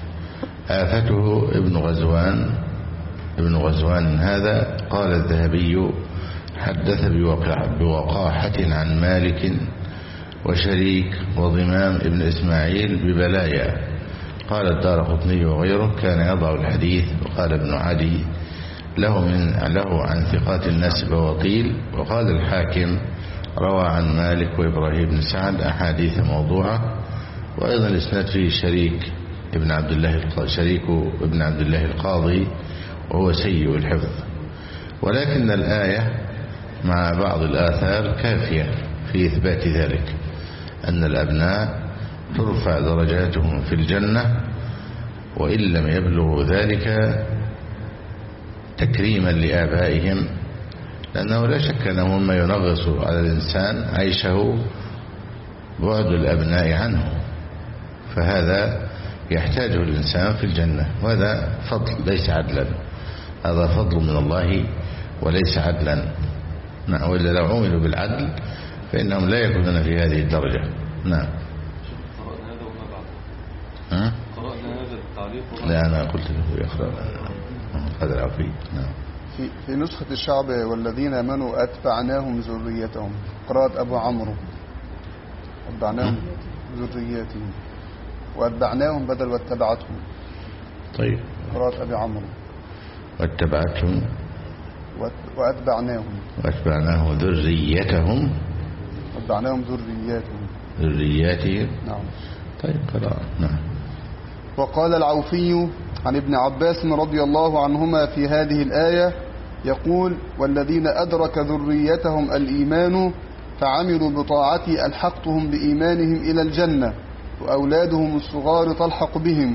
آفته ابن غزوان ابن غزوان هذا. قال الذهبي: حدث بوقاحة عن مالك وشريك وضمام ابن إسماعيل ببلايا. قال الدارقطني وغيره: كان يضع الحديث. وقال ابن عدي: له من له عن ثقات الناس بوطيل. وقال الحاكم: روى عن مالك وإبراهيم بن سعد أحاديث موضوعة. وأيضا الإسناد فيه شريك ابن عبد الله شريك ابن عبد الله القاضي، وهو سيء الحفظ. ولكن الآية مع بعض الآثار كافية في إثبات ذلك، أن الأبناء ترفع درجاتهم في الجنة وإن لم يبلغوا ذلك تكريما لآبائهم، لأنه لا شك أنه مما ينغص على الإنسان عيشه بعد الأبناء عنه، فهذا يحتاجه الإنسان في الجنة، وهذا فضل ليس عدلا، هذا فضل من الله وليس عدلا. وإلا لو عملوا بالعدل فإنهم لا يكونون في هذه الدرجة. نعم. قرأنا هذا وما بعد. ها؟ قرأنا هذا التعليق. لا، أنا قلت له يقرأ هذا العفي. نعم. في في نسخة الشعب: والذين آمنوا أتبعناهم ذريتهم، قراءة أبو عمرو أتبعناهم ذريتهم، وأتبعناهم بدل واتبعتهم. طيب. قراءة أبي عمرو واتبعتهم وأتبعناهم وأتبعناهم ذريتهم أتبعناهم ذرياتهم ذرياتهم. نعم. طيب قراءة. نعم. وقال العوفي عن ابن عباس رضي الله عنهما في هذه الآية يقول: والذين أدرك ذريتهم الإيمان فعملوا بطاعتي ألحقتهم بإيمانهم إلى الجنة، وأولادهم الصغار تلحق بهم.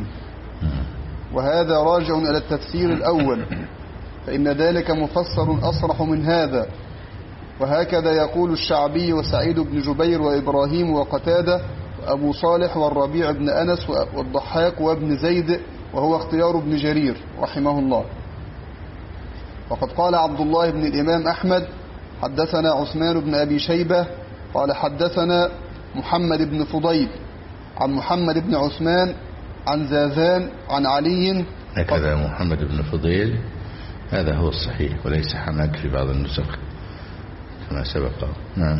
وهذا راجع إلى التفسير الأول، فإن ذلك مفسر أصرح من هذا. وهكذا يقول الشعبي وسعيد بن جبير وإبراهيم وقتادة وأبو صالح والربيع بن أنس والضحاك وابن زيد، وهو اختيار ابن جرير رحمه الله. وقد قال عبد الله بن الإمام أحمد: حدثنا عثمان بن أبي شيبة قال حدثنا محمد بن فضيل عن محمد بن عثمان عن زاذان عن علي. هكذا محمد بن فضيل، هذا هو الصحيح، وليس حماد في بعض النسخ كما سبق. نعم.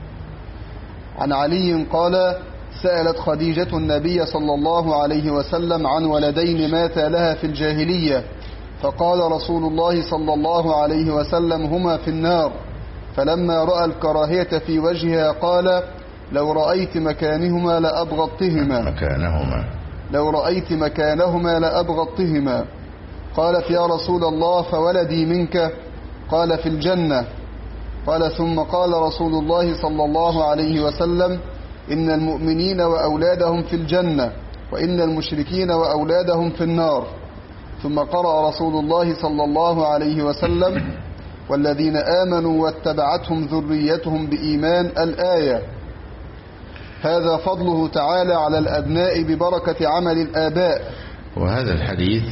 عن علي قال: سألت خديجة النبي صلى الله عليه وسلم عن ولدين ماتا لها في الجاهلية، فقال رسول الله صلى الله عليه وسلم: هما في النار. فلما رأى الكراهية في وجهها قال: لو رأيت مكانهما لأبغضتهما مكانهما لو رأيت مكانهما لأبغضتهما. قالت: يا رسول الله فولدي منك؟ قال: في الجنة. قال: ثم قال رسول الله صلى الله عليه وسلم: إن المؤمنين وأولادهم في الجنة، وإن المشركين وأولادهم في النار. ثم قرأ رسول الله صلى الله عليه وسلم: والذين آمنوا واتبعتهم ذريتهم بإيمان الآية. هذا فضله تعالى على الأبناء ببركة عمل الآباء. وهذا الحديث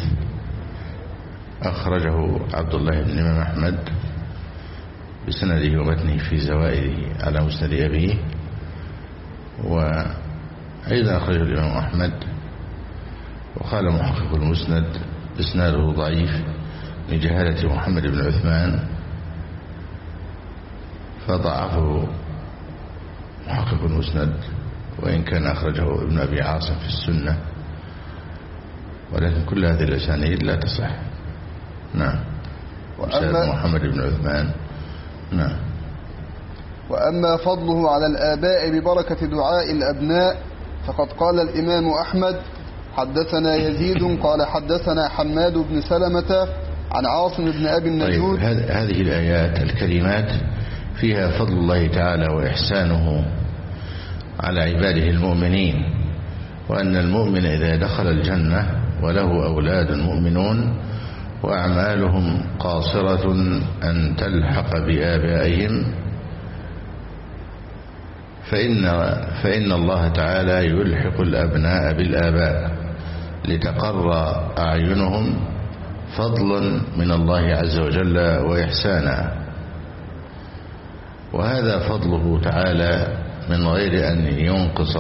أخرجه عبد الله بن الإمام أحمد بسنده ومتنه في زوائده على مسند أبيه، وأيضا أخرجه الإمام أحمد. وقال محقق المسند: إسناده ضعيف لجهالة محمد بن عثمان فضعفه محقق المسند، وإن كان أخرجه ابن أبي عاصم في السنة، ولكن كل هذه الأسانيد لا تصح. نعم. وأما محمد بن عثمان. نعم. وأما فضله على الآباء ببركة دعاء الأبناء فقد قال الإمام أحمد: حدثنا يزيد قال حدثنا حماد بن سلمة عن عاصم بن أبي النجود. طيب، هذه الآيات الكريمات فيها فضل الله تعالى وإحسانه على عباده المؤمنين، وأن المؤمن إذا دخل الجنة وله أولاد مؤمنون وأعمالهم قاصرة أن تلحق بآبائهم فإن, فإن الله تعالى يلحق الأبناء بالآباء لتقر أعينهم فضلا من الله عز وجل وإحسانا. وهذا فضله تعالى من غير أن ينقص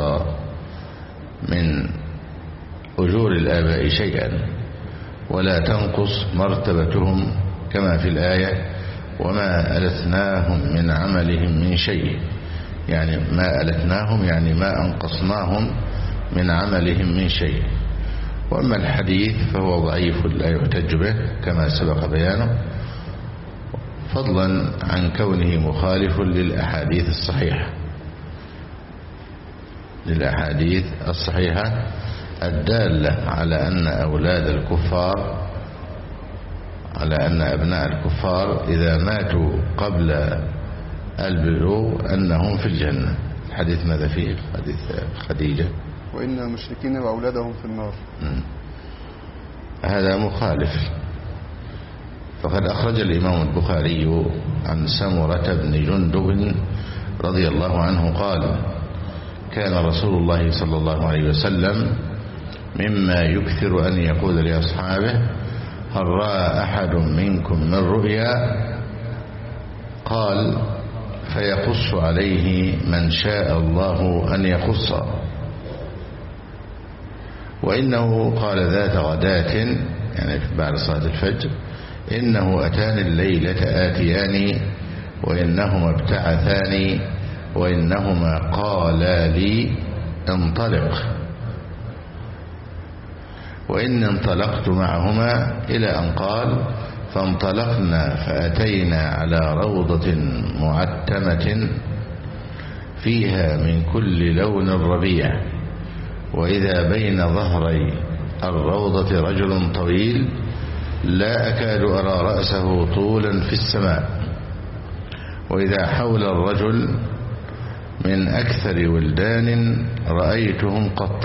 من أجور الآباء شيئا، ولا تنقص مرتبتهم كما في الآية: وما ألتناهم من عملهم من شيء، يعني ما ألتناهم يعني ما أنقصناهم من عملهم من شيء. وأما الحديث فهو ضعيف لا يحتج به كما سبق بيانه، فضلا عن كونه مخالف للأحاديث الصحيحة للأحاديث الصحيحة الدالة على أن أولاد الكفار على أن أبناء الكفار إذا ماتوا قبل البلوغ أنهم في الجنة. الحديث ماذا فيه؟ حديث خديجة: وإن المشركين وأولادهم في النار. هذا مخالف. فقد أخرج الإمام البخاري عن سمرة بن جندب رضي الله عنه قال: كان رسول الله صلى الله عليه وسلم مما يكثر أن يقول لأصحابه: هل رأى أحد منكم من رؤيا؟ قال: فيقص عليه من شاء الله أن يقص. وإنه قال ذات غداة، يعني بعد صلاة الفجر: إنه أتاني الليلة آتياني وإنهما ابتعثاني وإنهما قالا لي انطلق، وإن انطلقت معهما إلى أن قال: فانطلقنا فأتينا على روضة معتمة فيها من كل لون ربيع، وإذا بين ظهري الروضة رجل طويل لا أكاد أرى رأسه طولا في السماء، وإذا حول الرجل من أكثر ولدان رأيتهم قط.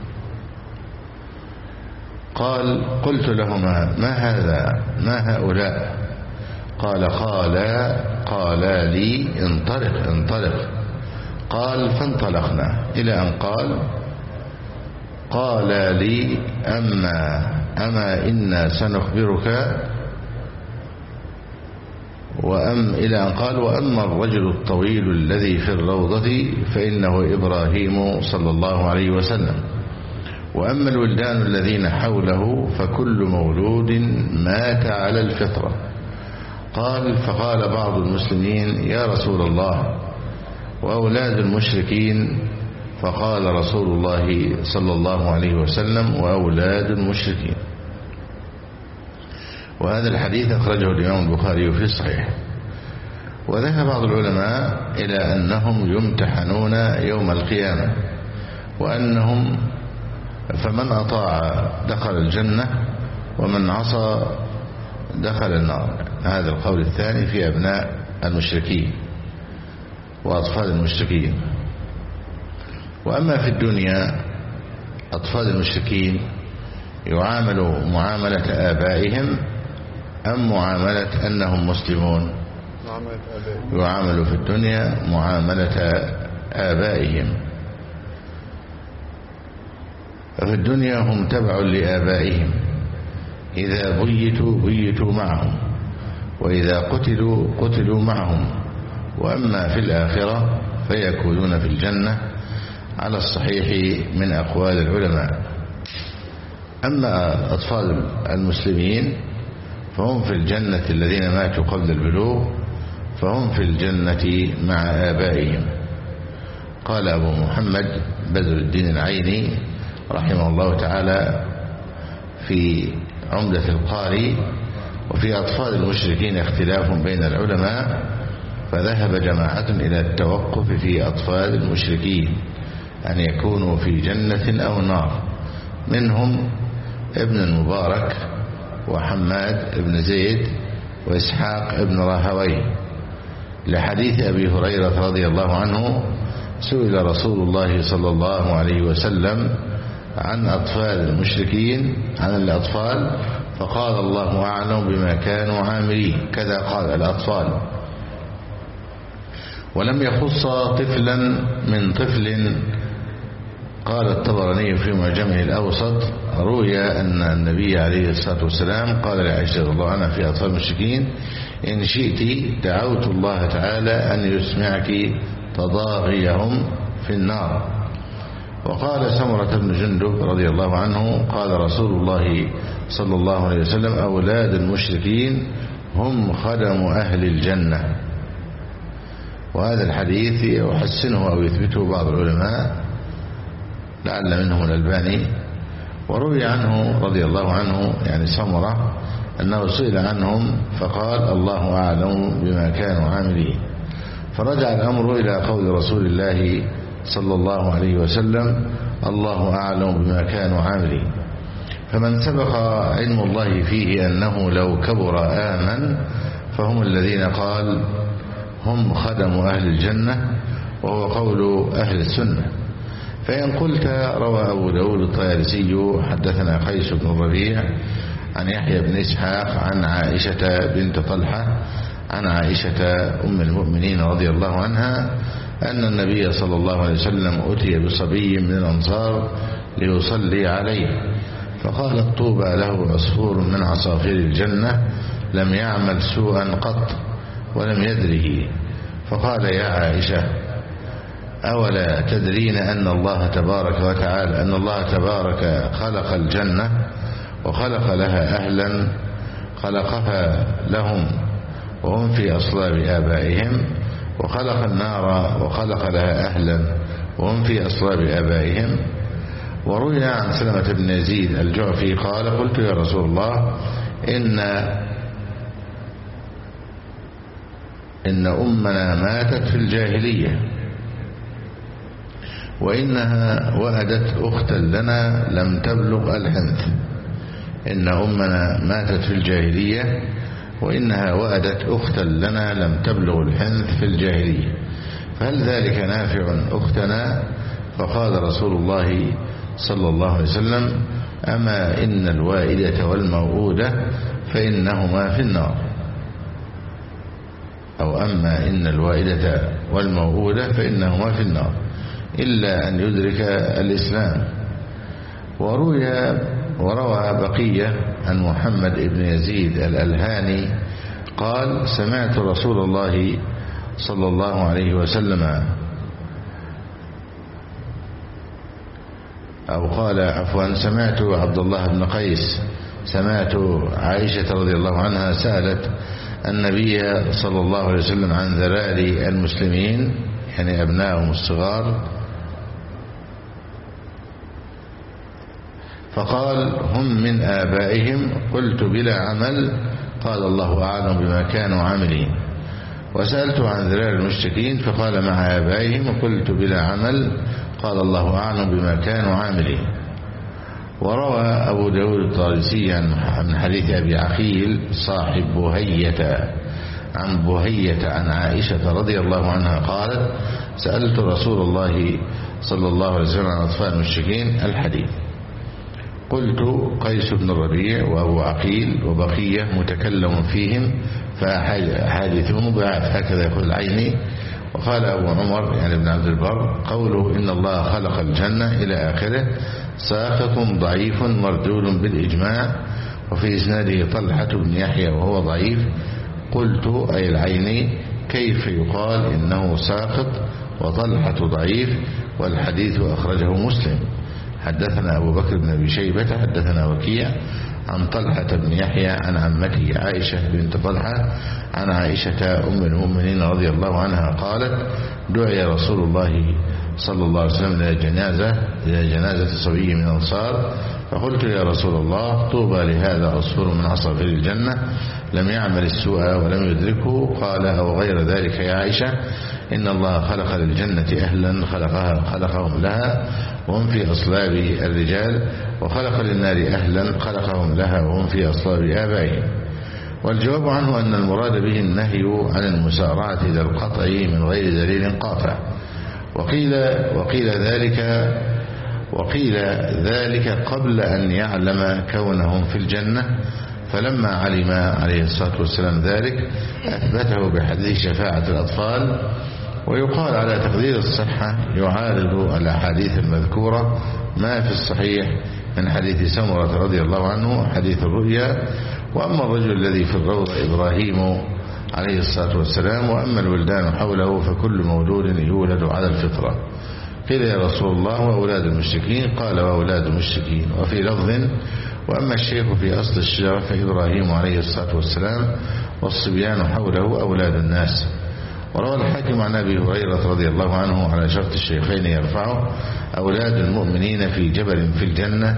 قال: قلت لهما: ما هذا ما هؤلاء؟ قال: قالا قالا لي انطلق انطلق. قال: فانطلقنا إلى أن قال: قالا لي أما أما إنا سنخبرك، وأم إلى أن قال: وأما الرجل الطويل الذي في الروضة فإنه إبراهيم صلى الله عليه وسلم، وأما الولدان الذين حوله فكل مولود مات على الفطرة. قال: فقال بعض المسلمين: يا رسول الله، وأولاد المشركين؟ فقال رسول الله صلى الله عليه وسلم: وأولاد المشركين. وهذا الحديث أخرجه الإمام البخاري في الصحيح. وذهب بعض العلماء إلى أنهم يمتحنون يوم القيامة، وأنهم فمن أطاع دخل الجنة ومن عصى دخل النار. هذا القول الثاني في أبناء المشركين وأطفال المشركين. وأما في الدنيا أطفال المشركين يعاملوا معاملة آبائهم أم معاملة أنهم مسلمون؟ يعاملوا في الدنيا معاملة آبائهم. ففي الدنيا هم تبع لآبائهم، إذا بيتوا بيتوا معهم، وإذا قتلوا قتلوا معهم. وأما في الآخرة فيكونون في الجنة على الصحيح من أقوال العلماء. أما أطفال المسلمين فهم في الجنة الذين ماتوا قبل البلوغ، فهم في الجنة مع آبائهم. قال أبو محمد بدر الدين العيني رحمه الله تعالى في عمدة القاري: وفي أطفال المشركين اختلاف بين العلماء، فذهب جماعة إلى التوقف في أطفال المشركين أن يكونوا في جنة أو نار، منهم ابن المبارك وحماد ابن زيد وإسحاق ابن راهويه، لحديث أبي هريرة رضي الله عنه: سئل رسول الله صلى الله عليه وسلم عن أطفال المشركين عن الأطفال فقال: الله أعلم بما كانوا عاملين. كذا قال: الأطفال. ولم يخص طفلا من طفل. قال الطبراني في معجمه الأوسط: روي أن النبي عليه الصلاة والسلام قال لعائشة رضي الله عنها في أطفال المشركين: إن شئت دعوت الله تعالى أن يسمعك تضاغيهم في النار. وقال سمرة بن جندب رضي الله عنه: قال رسول الله صلى الله عليه وسلم: أولاد المشركين هم خدم أهل الجنة. وهذا الحديث يحسنه أو يثبته بعض العلماء، لعل منهم الألباني. وروي عنه رضي الله عنه يعني سمرة أنه سئل عنهم فقال: الله أعلم بما كانوا عاملين. فرجع الأمر إلى قول رسول الله صلى الله عليه وسلم: الله أعلم بما كانوا عاملين. فمن سبق علم الله فيه أنه لو كبر آمن فهم الذين قال هم خدم أهل الجنة، وهو قول أهل السنة. فإن قلت: روى أبو داود الطيالسي حدثنا قيس بن الربيع عن يحيى بن إسحاق عن عائشة بنت طلحة عن عائشة أم المؤمنين رضي الله عنها أن النبي صلى الله عليه وسلم أتي بصبي من الأنصار ليصلي عليه، فقالت: طوبى له عصفور من عصافير الجنة لم يعمل سوءا قط ولم يدره. فقال: يا عائشة، أولا تدرين أن الله تبارك وتعالى أن الله تبارك خلق الجنة وخلق لها أهلا خلقها لهم وهم في أصلاب آبائهم، وخلق النار وخلق لها أهلا وهم في أصلاب آبائهم. وروي عن سلمة بن يزيد الجعفي قال: قلت يا رسول الله، إن إن أمنا ماتت في الجاهلية وإنها وهدت أختا لنا لم تبلغ الحنث. إن أمنا ماتت في الجاهلية وإنها وأدت أختا لنا لم تبلغ الحنث في الجاهلية، فهل ذلك نافع أختنا؟ فقال رسول الله صلى الله عليه وسلم: أما إن الوائدة والموؤودة فإنهما في النار، أو أما إن الوائدة والموؤودة فإنهما في النار إلا أن يدرك الإسلام. وروي وروى بقية عن محمد بن يزيد الألهاني قال: سمعت رسول الله صلى الله عليه وسلم أو قال عفوا سمعت عبد الله بن قيس سمعت عائشة رضي الله عنها سألت النبي صلى الله عليه وسلم عن ذراري المسلمين، يعني أبنائهم الصغار، فقال: هم من آبائهم. قلت: بلا عمل؟ قال: الله أعلم بما كانوا عاملين. وسألت عن ذرار المشركين فقال: مع آبائهم. وقلت: بلا عمل؟ قال: الله أعلم بما كانوا عاملين. وروى أبو داود الطيالسي عن حديث أبي عقيل صاحب بهية عن بهية عن عائشة رضي الله عنها قالت: سألت رسول الله صلى الله عليه وسلم عن أطفال المشركين الحديث. قلت: قيس بن الربيع وأبو عقيل وبقية متكلم فيهم فأحاديثهم ضعاف، هكذا يقول العيني. وقال أبو عمر يعني ابن عبد البر: قوله إن الله خلق الجنة إلى آخره ساقط ضعيف مردود بالإجماع، وفي إسناده طلحة بن يحيى وهو ضعيف. قلت أي العيني: كيف يقال إنه ساقط وطلحة ضعيف والحديث أخرجه مسلم؟ حدثنا أبو بكر بن أبي شيبة حدثنا وكيع عن طلحة بن يحيى عن عمته عائشة بنت طلحة عن عائشة أم المؤمنين رضي الله عنها قالت دعي رسول الله صلى الله عليه وسلم إلى جنازة إلى جنازة صبي من الأنصار فقلت يا رسول الله طوبى لهذا عصفور من عصافير الجنة لم يعمل السوء ولم يدركه قال أو غير ذلك يا عائشة إن الله خلق للجنة أهلا خلقها خلقهم لها وهم في أصلاب الرجال وخلق للنار أهلا خلقهم لها وهم في أصلاب آبائهم. والجواب عنه أن المراد به النهي عن المسارعة إلى القطع من غير دليل قاطع. وقيل وقيل ذلك وقيل ذلك قبل أن يعلم كونهم في الجنة فلما علم عليه الصلاة والسلام ذلك أثبته بحديث شفاعة الأطفال. ويقال على تقدير الصحة يعارض الأحاديث المذكورة ما في الصحيح من حديث سمرة رضي الله عنه حديث الرؤيا وأما الرجل الذي في الروضة إبراهيم عليه الصلاة والسلام وأما الولدان حوله فكل مولود يولد على الفطرة. قيل يا رسول الله وأولاد المشركين قال وأولاد المشركين. وفي لفظ وأما الشيخ في أصل الشجرة فإبراهيم عليه الصلاة والسلام والصبيان حوله أولاد الناس. وروى الحاكم عن أبي هريرة رضي الله عنه على شرط الشيخين يرفعه أولاد المؤمنين في جبل في الجنة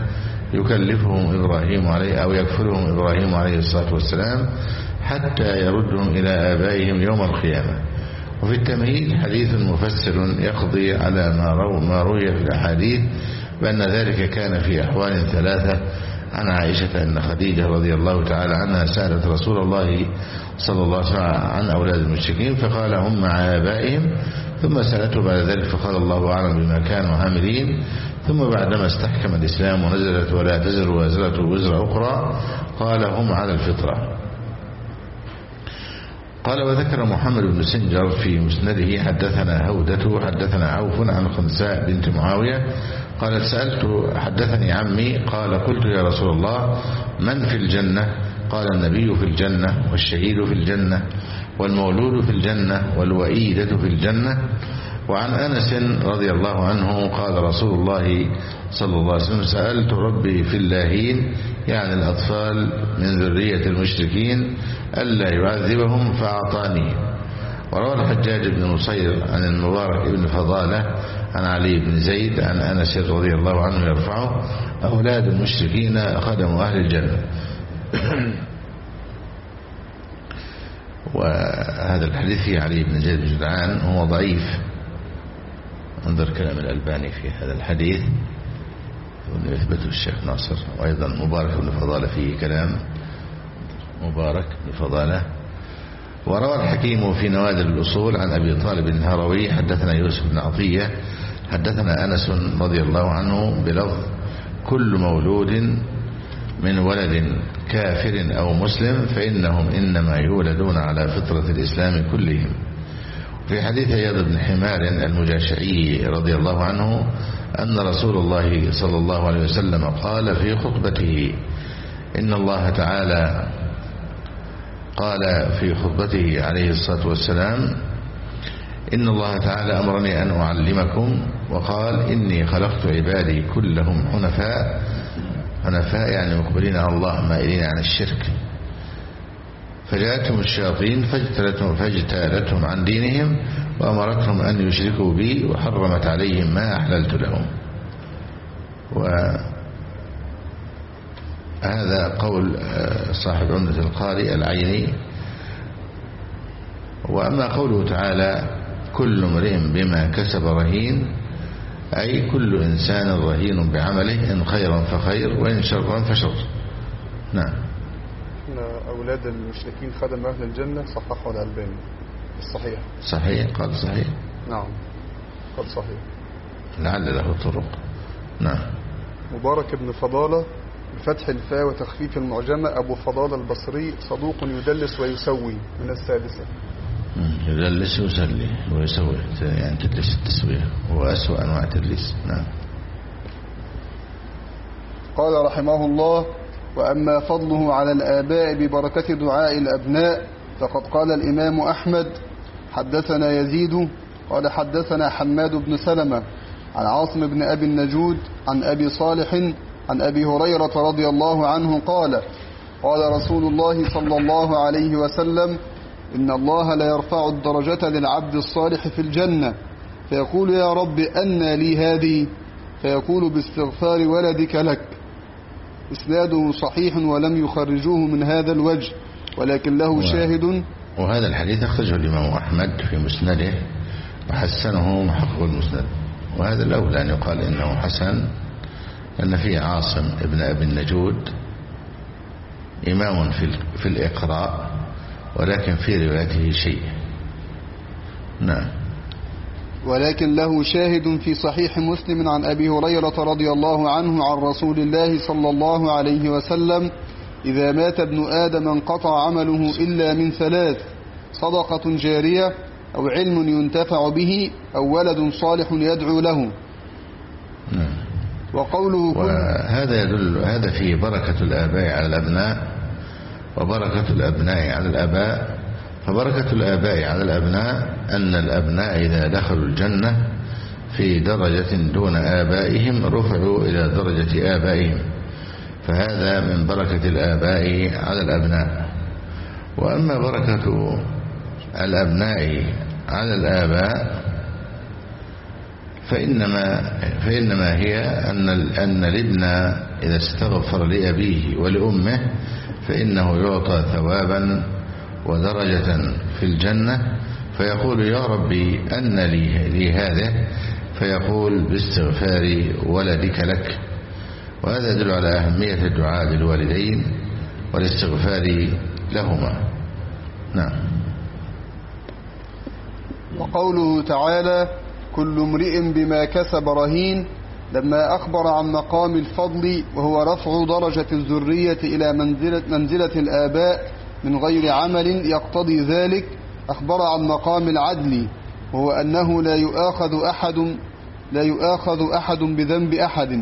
يكلفهم إبراهيم عليه أو يكفلهم إبراهيم عليه الصلاة والسلام حتى يردهم إلى آبائهم يوم القيامة. وفي التمهيد حديث مفسر يقضي على ما, رو ما روي في الأحاديث بأن ذلك كان في أحوال ثلاثة. عن عائشة أن خديجة رضي الله تعالى عنها سألت رسول الله صلى الله عليه وسلم عن أولاد المشركين فقال هم مع آبائهم ثم سألته بعد ذلك فقال الله أعلم بما كانوا عاملين ثم بعدما استحكم الإسلام ونزلت ولا تزر وازرة وزر أخرى قال هم على الفطرة. قال وذكر محمد بن سنجر في مسنده حدثنا هودة حدثنا عوف عن خنساء بنت معاوية قالت سألت حدثني عمي قال قلت يا رسول الله من في الجنة قال النبي في الجنة والشهيد في الجنة والمولود في الجنة والوئيدة في الجنة. وعن أنس رضي الله عنه قال رسول الله صلى الله عليه وسلم سألت ربي في اللاهين يعني الأطفال من ذرية المشركين ألا يعذبهم فأعطاني. وروى الحجاج بن نصير عن المبارك بن فضالة عن علي بن زيد عن أنس رضي الله عنه يرفعه أولاد المشركين خدم أهل الجنة. وهذا الحديث في علي بن زيد بن جدعان هو ضعيف. انظر كلام الألباني في هذا الحديث يثبته الشيخ ناصر. وأيضا مبارك بن فضالة فيه كلام مبارك بن فضالة. وروى الحكيم في نوادر الأصول عن أبي طالب الهروي حدثنا يوسف بن عطية حدثنا أنس رضي الله عنه بلفظ كل مولود من ولد كافر أو مسلم فإنهم إنما يولدون على فطرة الإسلام كلهم. في حديث عياض بن حمار المجاشعي رضي الله عنه أن رسول الله صلى الله عليه وسلم قال في خطبته إن الله تعالى قال في خطبته عليه الصلاة والسلام إن الله تعالى أمرني أن أعلمكم وقال إني خلقت عبادي كلهم حنفاء. حنفاء يعني مقبلين على الله مائلين عن الشرك. فجاءتهم الشياطين فاجتالتهم, فاجتالتهم عن دينهم وأمرتهم أن يشركوا بي وحرمت عليهم ما أحللت لهم. وهذا قول صاحب عمدة القارئ العيني. وأما قوله تعالى كل امرئ بما كسب رهين أي كل إنسان رهين بعمله إن خيرا فخير وإن شرا فشر. نعم. أولاد المشركين خدم أهل الجنة صححه الألباني الصحيح. صحيح قال صحيح. نعم قال صحيح لعل له طرق. نعم. مبارك بن فضالة بفتح الفاء وتخفيف المعجمة أبو فضالة البصري صدوق يدلس ويسوي من السادسة. يدلس ويسلي ويسوي يعني تدلس التسوية هو أسوأ أنواع التدليس. نعم. قال رحمه الله وأما فضله على الآباء ببركة دعاء الأبناء فقد قال الإمام أحمد حدثنا يزيد قال حدثنا حماد بن سلمة عن عاصم بن أبي النجود عن أبي صالح عن أبي هريرة رضي الله عنه قال قال رسول الله صلى الله عليه وسلم إن الله لا يرفع الدرجة للعبد الصالح في الجنة فيقول يا رب أنى لي هذه فيقول باستغفار ولدك لك. إسناده صحيح ولم يخرجوه من هذا الوجه ولكن له شاهد. وهذا الحديث أخرجه الإمام أحمد في مسنده وحسنه محقق المسند، وهذا الأولى أن يقال إنه حسن لأن فيه عاصم ابن أبي النجود إمام في الإقراء ولكن في روايته شيء. نعم. ولكن له شاهد في صحيح مسلم عن أبي هريرة رضي الله عنه عن رسول الله صلى الله عليه وسلم إذا مات ابن آدم انقطع عمله إلا من ثلاث: صدقة جارية أو علم ينتفع به أو ولد صالح يدعو له. نعم. وقوله وهذا يدل هذا فيه بركة الآباء على الأبناء وبركة الأبناء على الآباء. فبركة الآباء على الأبناء أن الأبناء إذا دخلوا الجنة في درجة دون آبائهم رفعوا إلى درجة آبائهم، فهذا من بركة الآباء على الأبناء. وأما بركة الأبناء على الآباء فإنما, فإنما هي أن, أن الابن إذا استغفر لأبيه ولأمه فإنه يعطى ثوابا ودرجة في الجنة، فيقول يا ربي أن لي, لي هذا، فيقول باستغفار ولدك لك. وهذا يدل على أهمية الدعاء للوالدين والاستغفار لهما. نعم. وقوله تعالى كل امرئ بما كسب رهين لما أخبر عن مقام الفضل وهو رفع درجة الذرية إلى منزلة, منزلة الآباء من غير عمل يقتضي ذلك، أخبر عن مقام العدل وهو أنه لا يؤاخذ أحد لا يؤاخذ أحد بذنب أحد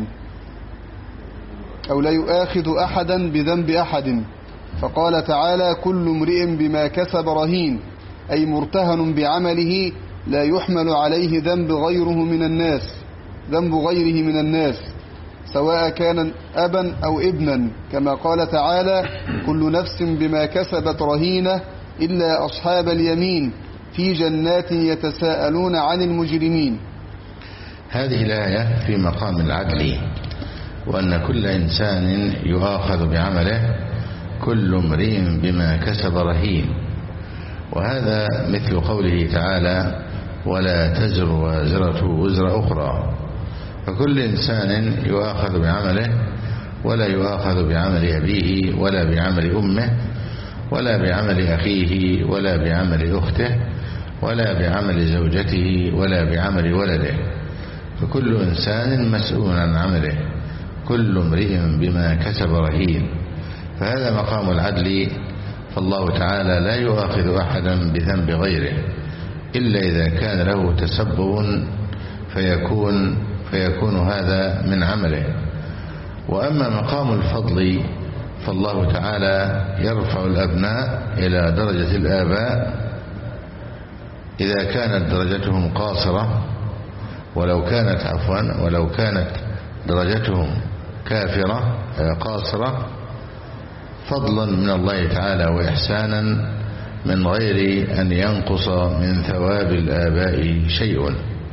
أو لا يؤاخذ أحدا بذنب أحد. فقال تعالى كل امرئ بما كسب رهين، أي مرتهن بعمله لا يحمل عليه ذنب غيره من الناس ذنب غيره من الناس سواء كان أبا أو ابنا، كما قال تعالى كل نفس بما كسبت رهينة إلا أصحاب اليمين في جنات يتساءلون عن المجرمين. هذه الآية في مقام العدل، وأن كل إنسان يؤاخذ بعمله، كل امرئ بما كسب رهين. وهذا مثل قوله تعالى ولا تزر وازرة وزر أخرى، فكل إنسان يؤاخذ بعمله ولا يؤاخذ بعمل أبيه ولا بعمل أمه ولا بعمل أخيه ولا بعمل أخته ولا بعمل زوجته ولا بعمل ولده، فكل إنسان مسؤول عن عمله، كل امرئ بما كسب رهين. فهذا مقام العدل، فالله تعالى لا يؤاخذ أحدا بذنب غيره إلا إذا كان له تسبب فيكون, فيكون هذا من عمله. وأما مقام الفضل فالله تعالى يرفع الأبناء إلى درجة الآباء إذا كانت درجتهم قاصرة، ولو كانت عفوا ولو كانت درجتهم كافرة قاصرة، فضلا من الله تعالى وإحسانا من غير أن ينقص من ثواب الآباء شيء.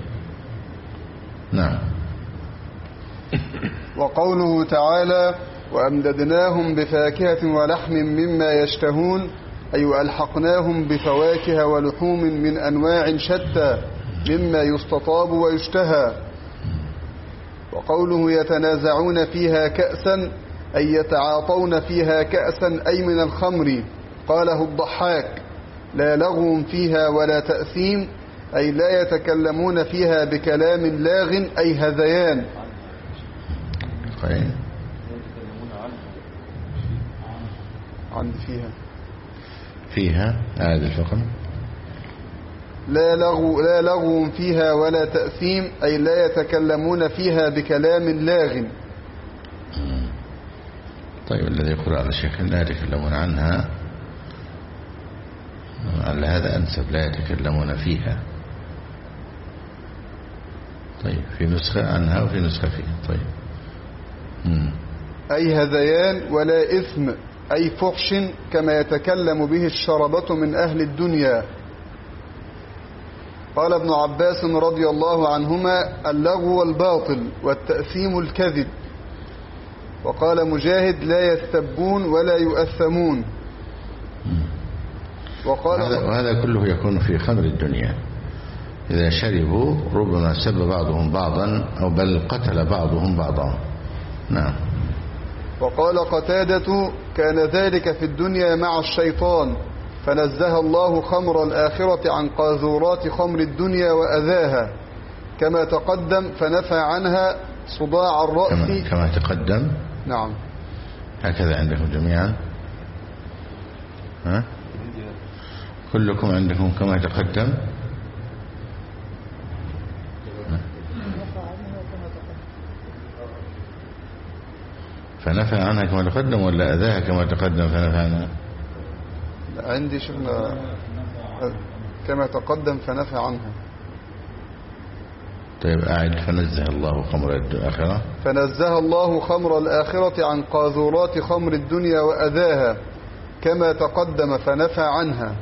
نعم. وقوله تعالى وأمددناهم بفاكهة ولحم مما يشتهون، أي ألحقناهم بفواكه ولحوم من أنواع شتى مما يستطاب ويشتهى. وقوله يتنازعون فيها كأسا، أي يتعاطون فيها كأسا أي من الخمر. قاله الضحاك لا لغو فيها ولا تأثيم، أي لا يتكلمون فيها بكلام لاغ أي هذيان. عند فيها فيها هذا الفقر لا لغو, لا لغو فيها ولا تأثيم، أي لا يتكلمون فيها بكلام لاغ. طيب الذي يقول على شيخ لا يتكلمون عنها، على هذا أنسب لا يتكلمون فيها. طيب في نسخة عنها وفي نسخة فيها. طيب مم. أي هذيان، ولا إثم أي فحش كما يتكلم به الشربة من أهل الدنيا. قال ابن عباس رضي الله عنهما: اللغو والباطل والتأثيم الكذب. وقال مجاهد: لا يستبون ولا يؤثمون. وقال وهذا, وهذا كله يكون في خمر الدنيا، إذا شربوا ربما سب بعضهم بعضا أو بل قتل بعضهم بعضا. نعم. وقال قتادة: كان ذلك في الدنيا مع الشيطان، فنزه الله خمر الآخرة عن قاذورات خمر الدنيا وأذاها، كما تقدم فنفى عنها صداع الرأس. كما, كما تقدم. نعم. هكذا عندكم جميعا؟ ها؟ كلكم عندكم كما تقدم؟ فنفى عنها كما تقدم ولا أذاها كما تقدم فنفى عنها؟ عندي شفنا كما تقدم فنفى عنها. طيب أعد: فنزه الله خمر الآخرة. فنزه الله خمر الآخرة عن قاذورات خمر الدنيا وأذاها، كما تقدم فنفى عنها.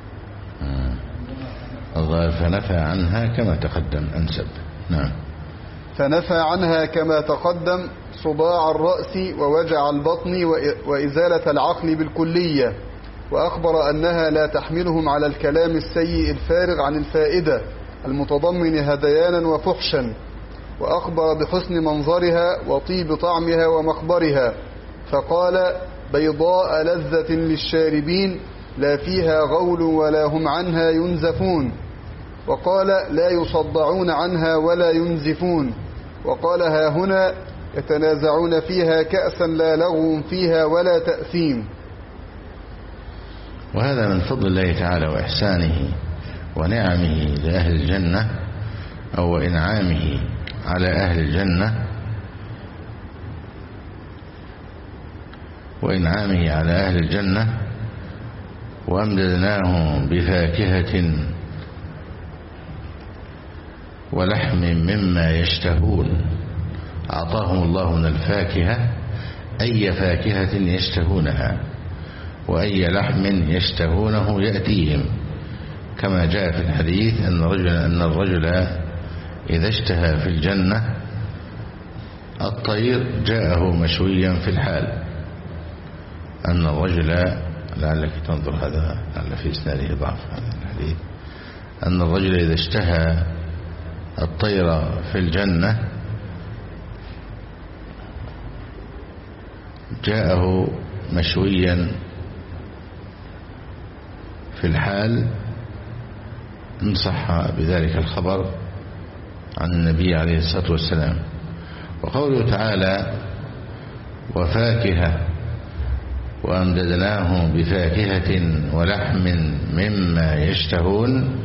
الظاهر فنفى عنها كما تقدم أنسب. نعم. فنفى عنها كما تقدم صداع الرأس ووجع البطن وإزالة العقل بالكلية، وأخبر أنها لا تحملهم على الكلام السيء الفارغ عن الفائدة المتضمن هذيانا وفحشا، وأخبر بحسن منظرها وطيب طعمها ومخبرها، فقال: بيضاء لذة للشاربين لا فيها غول ولا هم عنها ينزفون. وقال: لا يصدعون عنها ولا ينزفون. وقال: ها هنا يتنازعون فيها كأسا لا لغو فيها ولا تأثيم. وهذا من فضل الله تعالى وإحسانه ونعمه لأهل الجنة، أو إنعامه على أهل الجنة، وإنعامه على أهل الجنة وأمددناهم بفاكهة ولحم مما يشتهون. أعطاهم الله من الفاكهة أي فاكهة يشتهونها، وأي لحم يشتهونه يأتيهم، كما جاء في الحديث أن الرجل, أن الرجل إذا اشتهى في الجنة الطير جاءه مشويا في الحال. أن الرجل، لعلك تنظر هذا لعل في إسناده ضعف هذا الحديث، أن الرجل إذا اشتهى الطير في الجنة جاءه مشويا في الحال، إن صح بذلك الخبر عن النبي عليه الصلاة والسلام. وقوله تعالى: وفاكهة وأمددناهم بفاكهة ولحم مما يشتهون.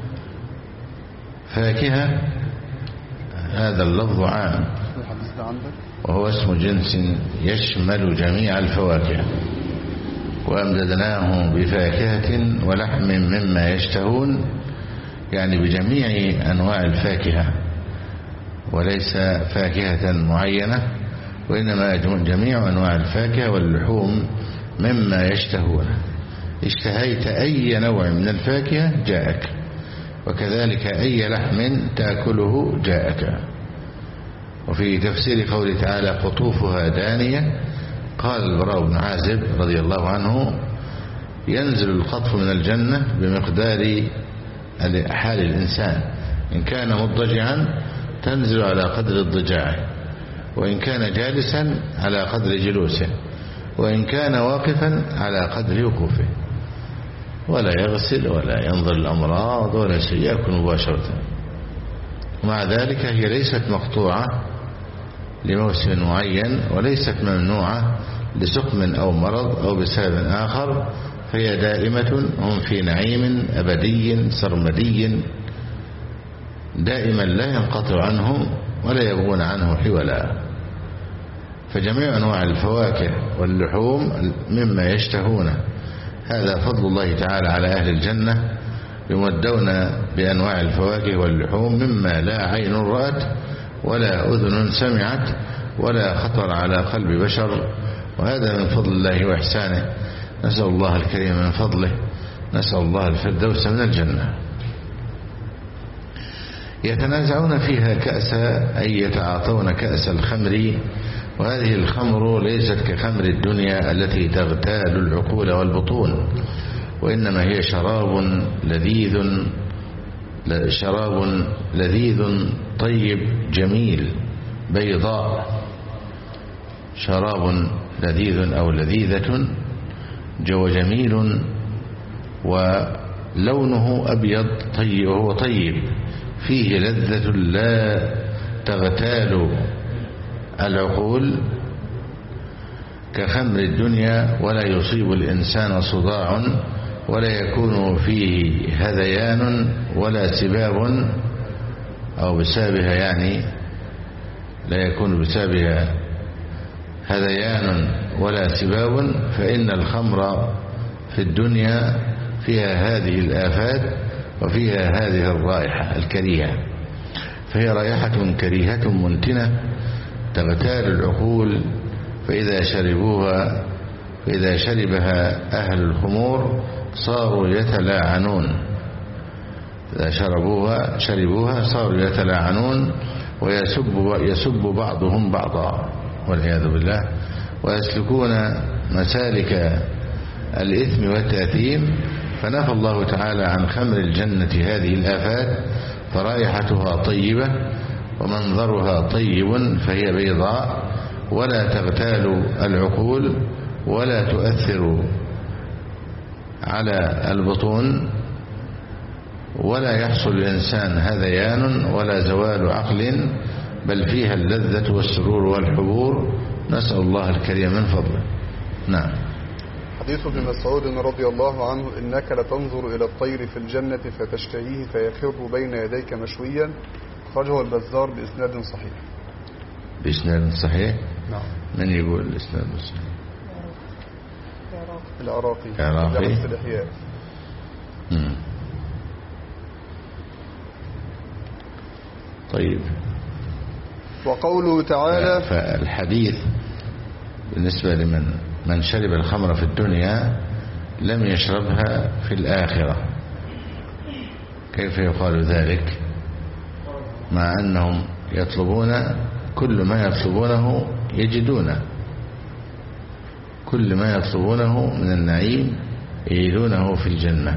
فاكهة هذا اللفظ عام، وهو اسم جنس يشمل جميع الفواكه. وأمددناهم بفاكهة ولحم مما يشتهون، يعني بجميع أنواع الفاكهة، وليس فاكهة معينة، وإنما جميع أنواع الفاكهة واللحوم مما يشتهون. اشتهيت أي نوع من الفاكهة جاءك، وكذلك أي لحم تأكله جاءك. وفي تفسير قوله تعالى: قطوفها دانية، قال البراء بن عازب رضي الله عنه: ينزل القطف من الجنة بمقدار حال الإنسان، إن كان مضجعا تنزل على قدر اضطجاعه، وإن كان جالسا على قدر جلوسه، وإن كان واقفا على قدر وقوفه، ولا يغسل ولا ينظر الأمراض ولا شيء، يأكل مباشرة. ومع ذلك هي ليست مقطوعة لموسم معين، وليست ممنوعة لسقم أو مرض أو بسبب آخر، فهي دائمة. هم في نعيم أبدي سرمدي دائما لا ينقطع عنهم ولا يبغون عنه حولا. فجميع أنواع الفواكه واللحوم مما يشتهونه، هذا فضل الله تعالى على أهل الجنة، يمدون بأنواع الفواكه واللحوم مما لا عين رأت ولا أذن سمعت ولا خطر على قلب بشر، وهذا من فضل الله وإحسانه. نسأل الله الكريم من فضله، نسأل الله الفردوس من الجنة. يتنازعون فيها كأس، أي يتعاطون كأس الخمر، وهذه الخمر ليست كخمر الدنيا التي تغتال العقول والبطون، وإنما هي شراب لذيذ شراب لذيذ طيب جميل بيضاء، شراب لذيذ أو لذيذة جو جميل، ولونه أبيض طيب، وهو طيب فيه لذة لا تغتال العقول كخمر الدنيا، ولا يصيب الإنسان صداع، ولا يكون فيه هذيان ولا سباب، أو بسببها يعني لا يكون بسببها هذيان ولا سباب. فإن الخمر في الدنيا فيها هذه الآفات وفيها هذه الرائحة الكريهة، فهي رائحة كريهة منتنة تغتال العقول، فإذا شربوها فإذا شربها أهل الخمور صاروا يتلاعنون، إذا شربوها شربوها صاروا يتلاعنون ويسب يسب بعضهم بعضا والعياذ بالله، ويسلكون مسالك الإثم والتأثيم. فنفى الله تعالى عن خمر الجنة هذه الآفات، فرائحتها طيبة ومنظرها طيب، فهي بيضاء ولا تغتال العقول ولا تؤثر على البطون، ولا يحصل الإنسان هذيان ولا زوال عقل، بل فيها اللذة والسرور والحبور. نسأل الله الكريم من فضله. نعم. حديث ابن مسعود رضي الله عنه: إنك لتنظر إلى الطير في الجنة فتشتهيه فيخر بين يديك مشويا. أخرجه البزار بإسناد صحيح. بإسناد صحيح؟ نعم. من يقول الإسناد الصحيح؟ العراقي. العراقي. الإحياء. طيب. وقوله تعالى: فالحديث بالنسبة لمن من شرب الخمر في الدنيا لم يشربها في الآخرة. كيف يقال ذلك مع أنهم يطلبون كل ما يطلبونه يجدونه، كل ما يطلبونه من النعيم يجدونه في الجنة؟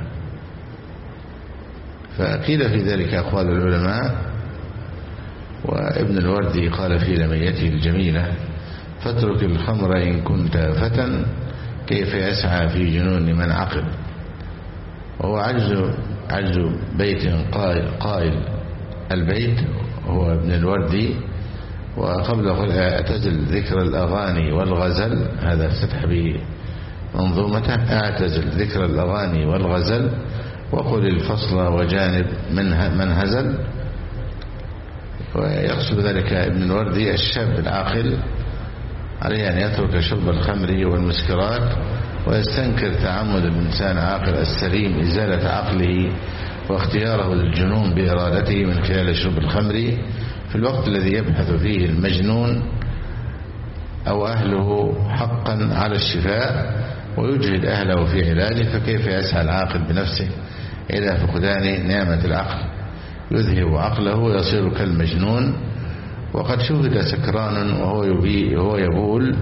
فقيل في ذلك أقوال العلماء، وابن الوردي قال في لميته الجميلة: فاترك الخمر إن كنت فتى كيف يسعى في جنون من عقل. وهو عجز عجز بيت قائل, قائل البيت هو ابن الوردي. وقبل قل اعتزل ذكر الأغاني والغزل، هذا افتتح به منظومته: اعتزل ذكر الأغاني والغزل وقل الفصل وجانب من هزل. ويقصد ذلك ابن الوردي الشاب العاقل عليه أن يترك شرب الخمر والمسكرات، ويستنكر تعمد الإنسان عاقل السليم إزالة عقله واختياره للجنون بإرادته من خلال شرب الخمر في الوقت الذي يبحث فيه المجنون أو أهله حقا على الشفاء ويجهد أهله في علاجه. فكيف يسعى العاقل بنفسه إلى فقدان نعمة العقل؟ يذهب عقله ويصير كالمجنون. وقد شهد سكران وهو يبي وهو يبول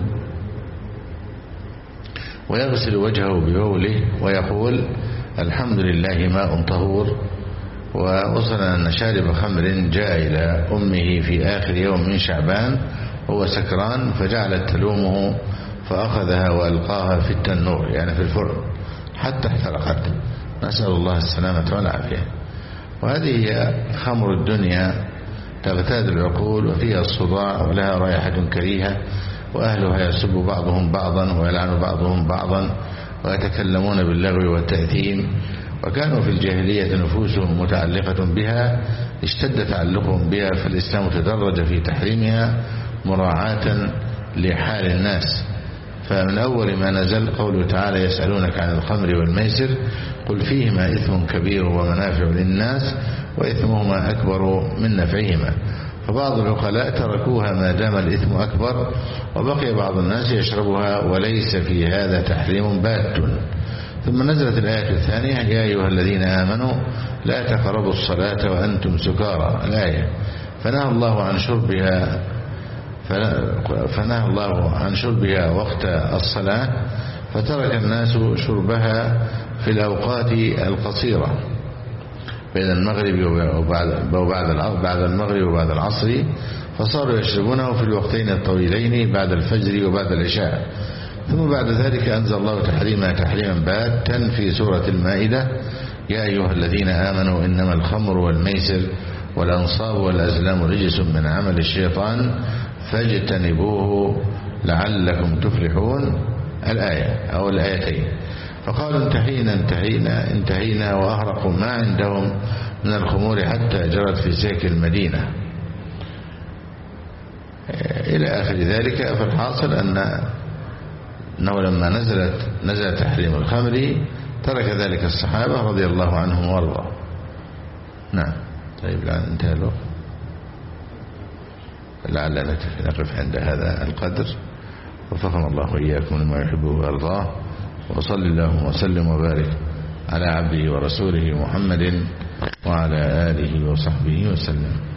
ويغسل وجهه ببوله ويقول: الحمد لله ماء طهور. ووصل أن شارب خمر جاء إلى أمه في آخر يوم من شعبان وهو سكران، فجعلت تلومه فأخذها وألقاها في التنور، يعني في الفرن، حتى احترقت. نسأل الله السلامة والعافية. وهذه هي خمر الدنيا، تغتاد العقول وفيها الصداع ولها رائحة كريهة، وأهلها يسب بعضهم بعضا ويلعن بعضهم بعضا ويتكلمون باللغو والتأثيم. وكانوا في الجاهلية نفوسهم متعلقة بها، اشتد تعلقهم بها، فالإسلام تدرج في تحريمها مراعاة لحال الناس. فمن أول ما نزل قوله تعالى: يسألونك عن الخمر والميسر قل فيهما إثم كبير ومنافع للناس وإثمهما أكبر من نفعهما. فبعض العقلاء تركوها ما دام الإثم أكبر، وبقي بعض الناس يشربها وليس في هذا تحريم بات. ثم نزلت الآية الثانية: يا أيها الذين آمنوا لا تقربوا الصلاة وأنتم سكارى، الآية. فنهى الله عن شربها فنهى الله عن شربها وقت الصلاة، فترك الناس شربها في الأوقات القصيرة بين المغرب وبعد بعد المغرب وبعد العصر، فصاروا يشربونه في الوقتين الطويلين بعد الفجر وبعد العشاء. ثم بعد ذلك أنزل الله تحريمها تحريما باتا في سورة المائدة: يا أيها الذين آمنوا إنما الخمر والميسر والأنصاب والأزلام رجس من عمل الشيطان فاجتنبوه لعلكم تفلحون، الآية أو الآيتين. فقالوا انتهينا انتهينا انتهينا وأهرقوا ما عندهم من الخمور حتى جرت في سيك المدينة إلى آخر ذلك. فالحاصل أن أنه لما نزلت نزل تحريم الخمر ترك ذلك الصحابة رضي الله عنهم وارضاهم. نعم. طيب الآن انتهى الوقت، لعلنا نقف عند هذا القدر، وفقنا الله وإياكم لما يحبه ويرضاه، وصل اللهم وسلم وبارك على عبده ورسوله محمد وعلى آله وصحبه وسلم.